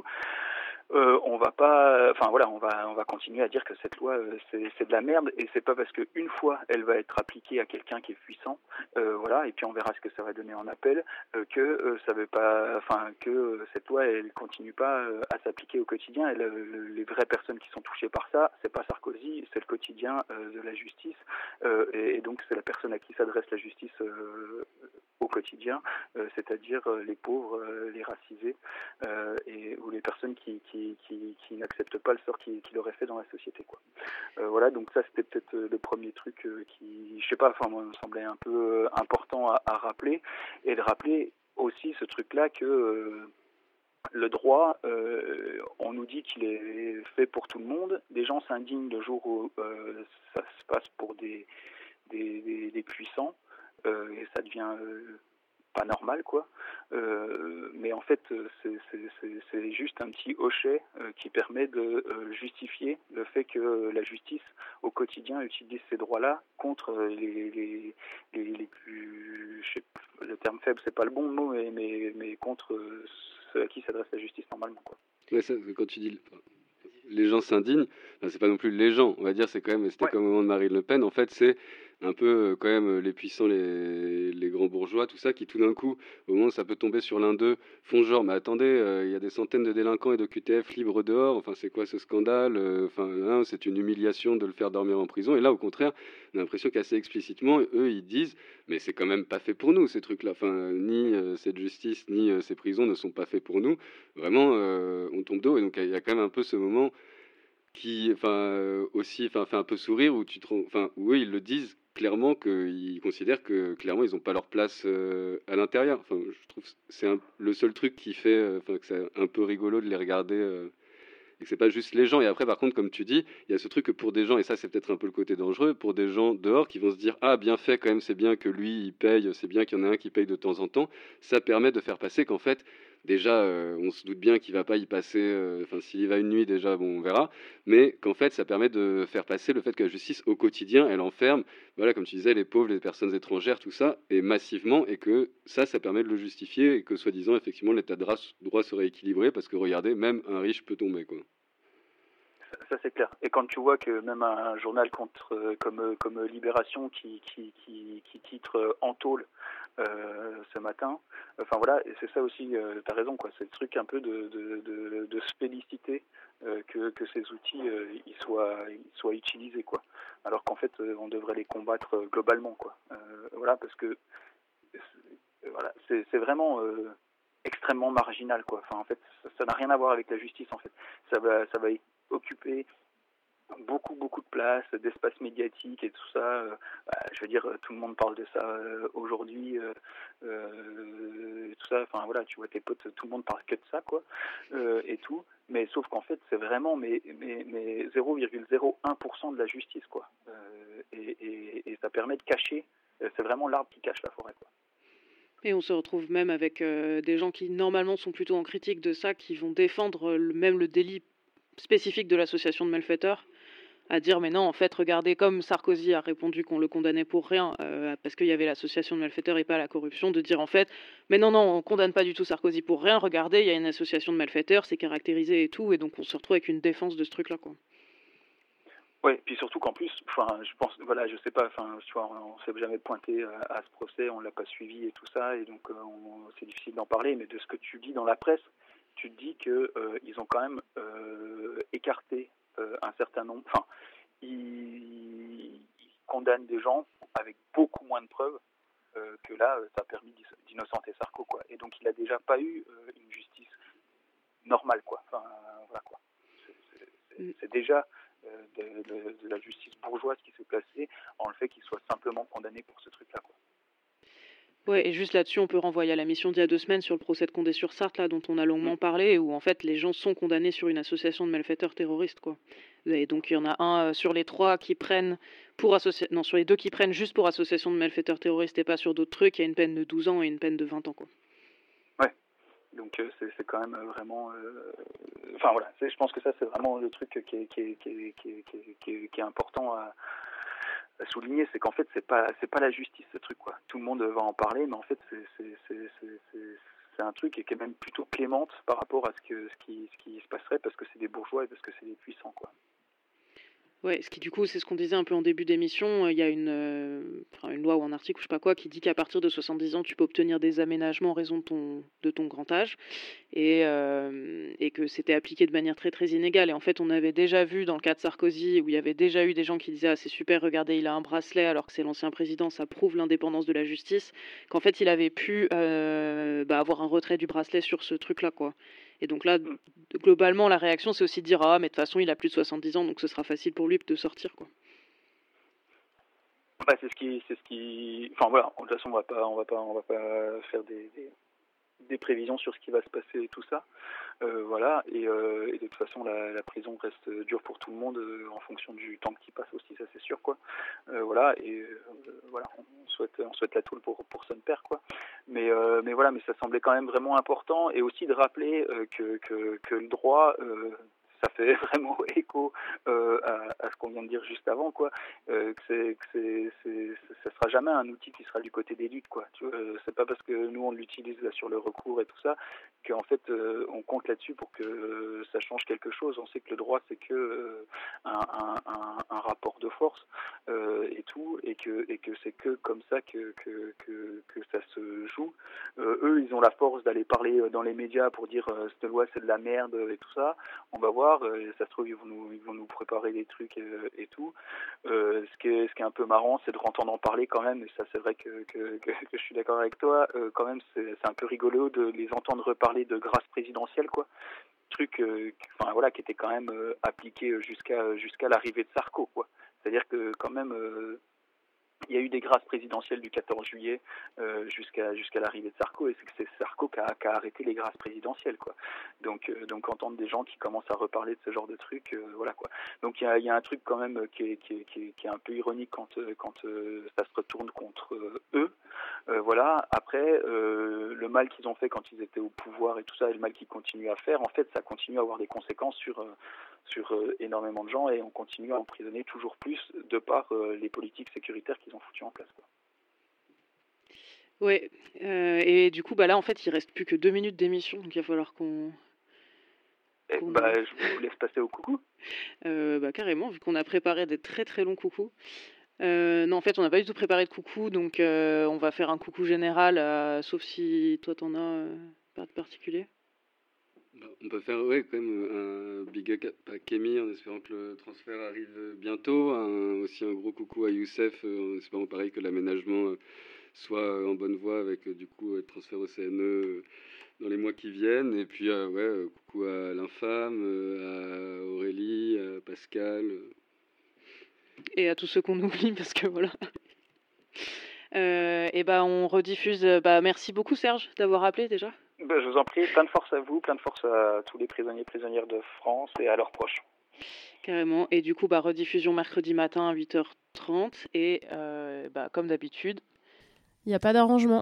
Euh, on va pas, enfin voilà, on va on va continuer à dire que cette loi euh, c'est, c'est de la merde, et c'est pas parce que une fois elle va être appliquée à quelqu'un qui est puissant, euh, voilà, et puis on verra ce que ça va donner en appel, euh, que euh, ça veut pas, enfin que euh, cette loi elle continue pas euh, à s'appliquer au quotidien. Et le, le, les vraies personnes qui sont touchées par ça, c'est pas Sarkozy, c'est le quotidien euh, de la justice, euh, et, et donc c'est la personne à qui s'adresse la justice euh, au quotidien, euh, c'est-à-dire euh, les pauvres, euh, les racisés, euh, et ou les personnes qui, qui Qui, qui, qui n'acceptent pas le sort qu'il, qu'il aurait fait dans la société, quoi. Euh, voilà, donc ça c'était peut-être le premier truc euh, qui, je sais pas, enfin moi me semblait un peu euh, important à, à rappeler, et de rappeler aussi ce truc-là que euh, le droit, euh, on nous dit qu'il est fait pour tout le monde. Des gens s'indignent le jour où euh, ça se passe pour des des, des, des puissants, euh, et ça devient euh, pas normal, quoi. Euh, mais en fait, c'est, c'est, c'est, c'est juste un petit hochet euh, qui permet de euh, justifier le fait que la justice, au quotidien, utilise ces droits-là contre les, les, les, les plus... Je sais, le terme faible, c'est pas le bon mot, mais, mais, mais contre ceux à qui s'adresse la justice normalement, quoi. Ouais, ça, quand tu dis... les gens s'indignent, enfin, c'est pas non plus les gens, on va dire, c'est quand même, c'était ouais. Comme au moment de Marine Le Pen, en fait, c'est un peu quand même les puissants, les, les grands bourgeois, tout ça, qui tout d'un coup, au moment où ça peut tomber sur l'un d'eux, font genre, mais attendez, il euh, y a des centaines de délinquants et de Q T F libres dehors, enfin c'est quoi ce scandale, enfin euh, hein, c'est une humiliation de le faire dormir en prison. Et là, au contraire, on a l'impression qu'assez explicitement, eux, ils disent, mais c'est quand même pas fait pour nous, ces trucs-là, enfin, ni euh, cette justice, ni euh, ces prisons ne sont pas faits pour nous, vraiment, euh, on tombe d'eau. Et donc il y a quand même un peu ce moment qui, enfin, euh, aussi, enfin, fait un peu sourire, où tu te, enfin, où eux, ils le disent clairement, qu'ils considèrent que clairement ils n'ont pas leur place euh, à l'intérieur. Enfin, je trouve que c'est un, le seul truc qui fait, euh, enfin, que c'est un peu rigolo de les regarder, euh, et que c'est pas juste les gens. Et après, par contre, comme tu dis, il y a ce truc que pour des gens, et ça c'est peut-être un peu le côté dangereux, pour des gens dehors qui vont se dire ah bien fait quand même, c'est bien que lui il paye, c'est bien qu'il y en ait un qui paye de temps en temps. Ça permet de faire passer qu'en fait déjà, euh, on se doute bien qu'il ne va pas y passer, enfin, euh, s'il y va une nuit, déjà, bon, on verra, mais qu'en fait, ça permet de faire passer le fait que la justice, au quotidien, elle enferme, voilà, comme tu disais, les pauvres, les personnes étrangères, tout ça, et massivement, et que ça, ça permet de le justifier, et que, soi-disant, effectivement, l'état de droit serait équilibré, parce que, regardez, même un riche peut tomber, quoi. Ça, c'est clair. Et quand tu vois que même un journal contre, euh, comme, comme Libération qui, qui, qui, qui titre euh, en tôle euh, ce matin, enfin voilà, et c'est ça aussi, euh, tu as raison, quoi. C'est le truc un peu de, de, de, de spélicité euh, que, que ces outils euh, ils soient, ils soient utilisés, quoi. Alors qu'en fait, euh, on devrait les combattre euh, globalement, quoi. Euh, voilà, parce que c'est, voilà, c'est, c'est vraiment euh, extrêmement marginal, quoi. Enfin, en fait, ça, ça n'a rien à voir avec la justice, en fait. Ça va, ça va occuper beaucoup beaucoup de place, d'espace médiatique et tout ça. Euh, bah, je veux dire, tout le monde parle de ça euh, aujourd'hui, euh, euh, tout ça. Enfin voilà, tu vois tes potes, tout le monde parle que de ça, quoi, euh, et tout. Mais sauf qu'en fait, c'est vraiment mais mais, mais zéro virgule zéro un pour cent de la justice, quoi. Euh, et, et, et ça permet de cacher. C'est vraiment l'arbre qui cache la forêt, quoi. Et on se retrouve même avec euh, des gens qui normalement sont plutôt en critique de ça, qui vont défendre le, même le délit spécifique de l'association de malfaiteurs, à dire mais non, en fait, regardez, comme Sarkozy a répondu qu'on le condamnait pour rien, euh, parce qu'il y avait l'association de malfaiteurs et pas la corruption, de dire en fait, mais non, non, on condamne pas du tout Sarkozy pour rien, regardez, il y a une association de malfaiteurs, c'est caractérisé et tout, et donc on se retrouve avec une défense de ce truc-là, quoi. Ouais, puis surtout qu'en plus, enfin, je pense, voilà, je sais pas, enfin, tu vois, on, on s'est jamais pointé à, à ce procès, on l'a pas suivi et tout ça, et donc euh, on, c'est difficile d'en parler, mais de ce que tu lis dans la presse, tu te dis que euh, ils ont quand même euh, écarté euh, un certain nombre. Enfin, ils, ils condamnent des gens avec beaucoup moins de preuves euh, que là, ça a permis d'innocenter Sarko, quoi. Et donc, il n'a déjà pas eu euh, une justice normale, quoi. Enfin, voilà, quoi. C'est, c'est, c'est, c'est déjà euh, de, de, de la justice bourgeoise qui s'est placée en le fait qu'il soit simplement condamné pour ce truc-là, quoi. Ouais, et juste là-dessus, on peut renvoyer à la mission d'il y a deux semaines sur le procès de Condé-sur-Sarthe, là, dont on a longuement parlé, où en fait les gens sont condamnés sur une association de malfaiteurs terroristes, quoi. Et donc il y en a un euh, sur les trois qui prennent pour association, non, sur les deux qui prennent juste pour association de malfaiteurs terroristes et pas sur d'autres trucs, il y a une peine de douze ans et une peine de vingt ans, quoi. Ouais. Donc euh, c'est, c'est quand même vraiment, euh... enfin voilà, c'est, je pense que ça c'est vraiment le truc qui est, qui est, qui est, qui est, qui est, qui est, qui est important à à souligner, c'est qu'en fait c'est pas c'est pas la justice ce truc, quoi. Tout le monde va en parler, mais en fait c'est c'est c'est c'est, c'est, c'est un truc qui est même plutôt clémente par rapport à ce que ce qui ce qui se passerait, parce que c'est des bourgeois et parce que c'est des puissants, quoi. Ouais, ce qui du coup, c'est ce qu'on disait un peu en début d'émission, il y a une, euh, enfin, une loi ou un article, je sais pas quoi, qui dit qu'à partir de soixante-dix ans, tu peux obtenir des aménagements en raison de ton, de ton grand âge, et, euh, et que c'était appliqué de manière très très inégale. Et en fait, on avait déjà vu dans le cas de Sarkozy, où il y avait déjà eu des gens qui disaient « Ah, c'est super, regardez, il a un bracelet, alors que c'est l'ancien président, ça prouve l'indépendance de la justice », qu'en fait, il avait pu euh, bah, avoir un retrait du bracelet sur ce truc-là, quoi. Et donc là, globalement, la réaction, c'est aussi de dire « Ah, mais de toute façon, il a plus de soixante-dix ans, donc ce sera facile pour lui de sortir, quoi. » Bah, c'est ce qui, c'est ce qui, enfin voilà. De toute façon, on va pas, on va pas, on va pas faire des, des, des prévisions sur ce qui va se passer et tout ça. Euh, voilà. Et, euh, et de toute façon, la, la prison reste dure pour tout le monde euh, en fonction du temps qui passe aussi, ça c'est sûr, quoi. Euh, voilà. Et euh, voilà, on souhaite, on souhaite la toule pour pour son père, quoi. Mais euh, mais voilà, mais ça semblait quand même vraiment important, et aussi de rappeler euh, que que que le droit euh, ça fait vraiment écho euh, à, à ce qu'on vient de dire juste avant, quoi. Euh, que c'est, que c'est, c'est, ça sera jamais un outil qui sera du côté des luttes, quoi. Tu vois, c'est pas parce que nous on l'utilise là sur le recours et tout ça qu'en fait euh, on compte là-dessus pour que euh, ça change quelque chose. On sait que le droit c'est que euh, un, un, un, un rapport de force euh, et tout, et que et que c'est que comme ça que que que, que ça se joue. Euh, eux ils ont la force d'aller parler dans les médias pour dire euh, cette loi c'est de la merde et tout ça. On va voir. Euh, ça se trouve ils vont nous ils vont nous préparer des trucs euh, et tout. Euh, ce qui est ce qui est un peu marrant, c'est de entendre en parler quand même. Et ça c'est vrai que que, que, que je suis d'accord avec toi. Euh, quand même c'est c'est un peu rigolo de les entendre reparler de grâce présidentielle, quoi. Truc euh, enfin voilà qui était quand même euh, appliqué jusqu'à jusqu'à l'arrivée de Sarko, quoi. C'est-à-dire que quand même euh, il y a eu des grâces présidentielles du quatorze juillet euh, jusqu'à jusqu'à l'arrivée de Sarko, et c'est que c'est Sarko qui a, qui a arrêté les grâces présidentielles, quoi. Donc euh, donc entendre des gens qui commencent à reparler de ce genre de trucs, euh, voilà, quoi. Donc il y a, y a un truc quand même qui est qui est, qui est, qui est un peu ironique quand quand euh, ça se retourne contre euh, eux. Euh, voilà. Après euh, le mal qu'ils ont fait quand ils étaient au pouvoir et tout ça, et le mal qu'ils continuent à faire, en fait ça continue à avoir des conséquences sur euh, sur euh, énormément de gens, et on continue à emprisonner toujours plus de par euh, les politiques sécuritaires qu'ils ont foutues en place, quoi. Ouais, euh, et du coup, bah là, en fait, il reste plus que deux minutes d'émission, donc il va falloir qu'on... Et qu'on... Bah, je vous laisse passer au coucou. Euh, bah, carrément, vu qu'on a préparé des très très longs coucous. Euh, non, en fait, on n'a pas du tout préparé de coucou, donc euh, on va faire un coucou général, euh, sauf si toi, t'en as euh, pas de particulier. On peut faire ouais, quand même un big up à Kémy en espérant que le transfert arrive bientôt. Un, aussi un gros coucou à Youssef en espérant pareil que l'aménagement soit en bonne voie avec du coup transfert au C N E dans les mois qui viennent. Et puis euh, ouais, coucou à l'infâme, à Aurélie, à Pascal. Et à tous ceux qu'on oublie parce que voilà. euh, et bah on rediffuse. Bah merci beaucoup Serge d'avoir appelé déjà. Ben, je vous en prie, plein de force à vous, plein de force à tous les prisonniers et prisonnières de France et à leurs proches. Carrément. Et du coup, bah, rediffusion mercredi matin à huit heures trente. Et euh, bah, comme d'habitude, il n'y a pas d'arrangement.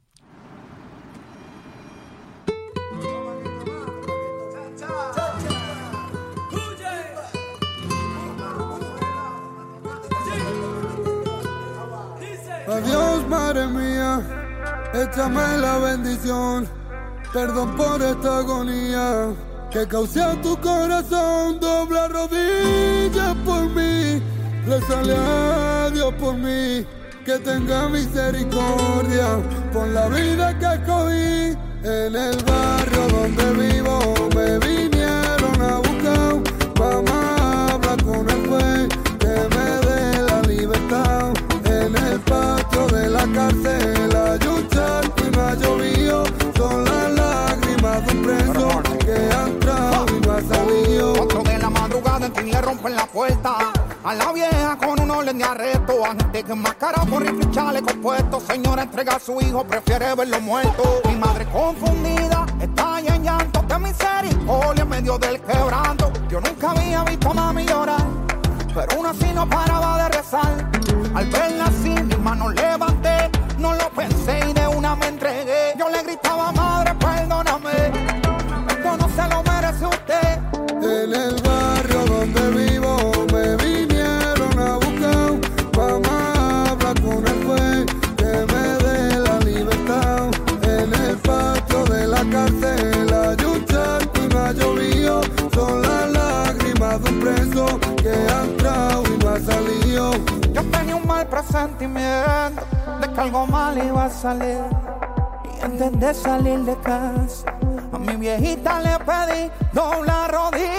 Adiós, madre mía, échame la bendición. Perdón por esta agonía que causé a tu corazón. Dobla rodillas por mí, rezale a Dios por mí, que tenga misericordia por la vida que escogí. En el barrio donde vivo me vinieron a buscar. Mamá habla con el juez que me dé la libertad. En el patio de la cárcel hay un charco y no ha llovido. Son las lágrimas de un preso que ha entrado y no ha salido. Cuatro de la madrugada en fin le rompen la puerta a la vieja con un orden de arresto. Agente que enmascara por rifle y chaleco puesto. Señora entrega a su hijo, prefiere verlo muerto. Mi madre confundida está en llanto. De misericordia en medio del quebranto. Yo nunca había visto a mami llorar, pero aún así no paraba de rezar. Al verla así mis manos levanté. No lo pensé y de una me entregué. Yo le gritaba, madre, perdóname, esto no se lo merece usted. En el barrio donde vivo me vinieron a buscar. Mamá habla con el juez que me dé la libertad. En el patio de la cárcel hay un charco y no ha llovido. Son las lágrimas de un preso que ha entrado y no ha salido. Yo tenía un mal presentimiento de que algo mal iba a salir. Y antes de salir de casa a mi viejita le pedí doblar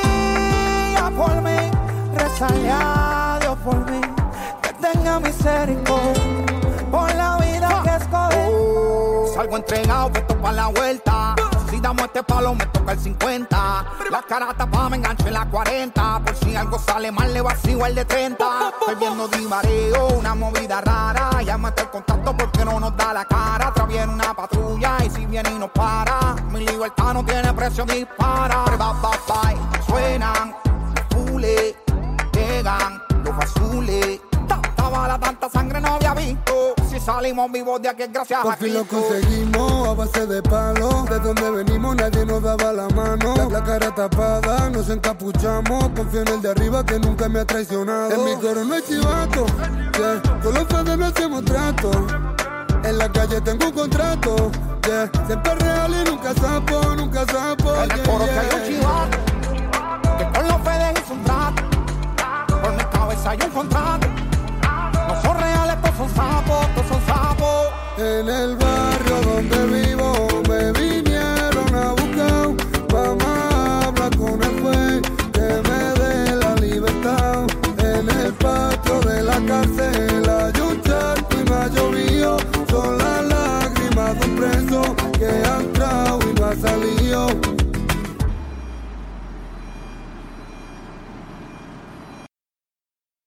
rodilla por mí, rezarle a Dios por mí, que tenga misericordia por la vida que escogí. Oh, salgo entregado, puesto pa' la vuelta. Si damos este palo me toca el cincuenta. La cara tapada me engancho en la cuarenta. Por si algo sale mal le vacío el de treinta. Estoy viendo divareo, una movida rara. Llámate el contacto porque no nos da la cara. Atrás viene una patrulla y si viene y nos para. Mi libertad no tiene precio, dispara. Ba, ba, ba, suenan, fules, llegan los azules. Tanta bala, tanta sangre no había visto. Si salimos vivos de aquí es gracias por a fin lo Cristo. conseguimos a base de palo. De donde venimos nadie nos daba la mano. La, la cara tapada, nos encapuchamos. Confío en el de arriba que nunca me ha traicionado. En mi coro no hay chivato, yeah. Con los fans no hacemos trato. En la calle tengo un contrato, yeah. Siempre real y nunca sapo, nunca sapo. En el coro que hay un chivato que con los fedes hizo un trato. Por mi cabeza hay un contrato. No son reales, estos son sapos, estos son sapos. En el barrio donde vivo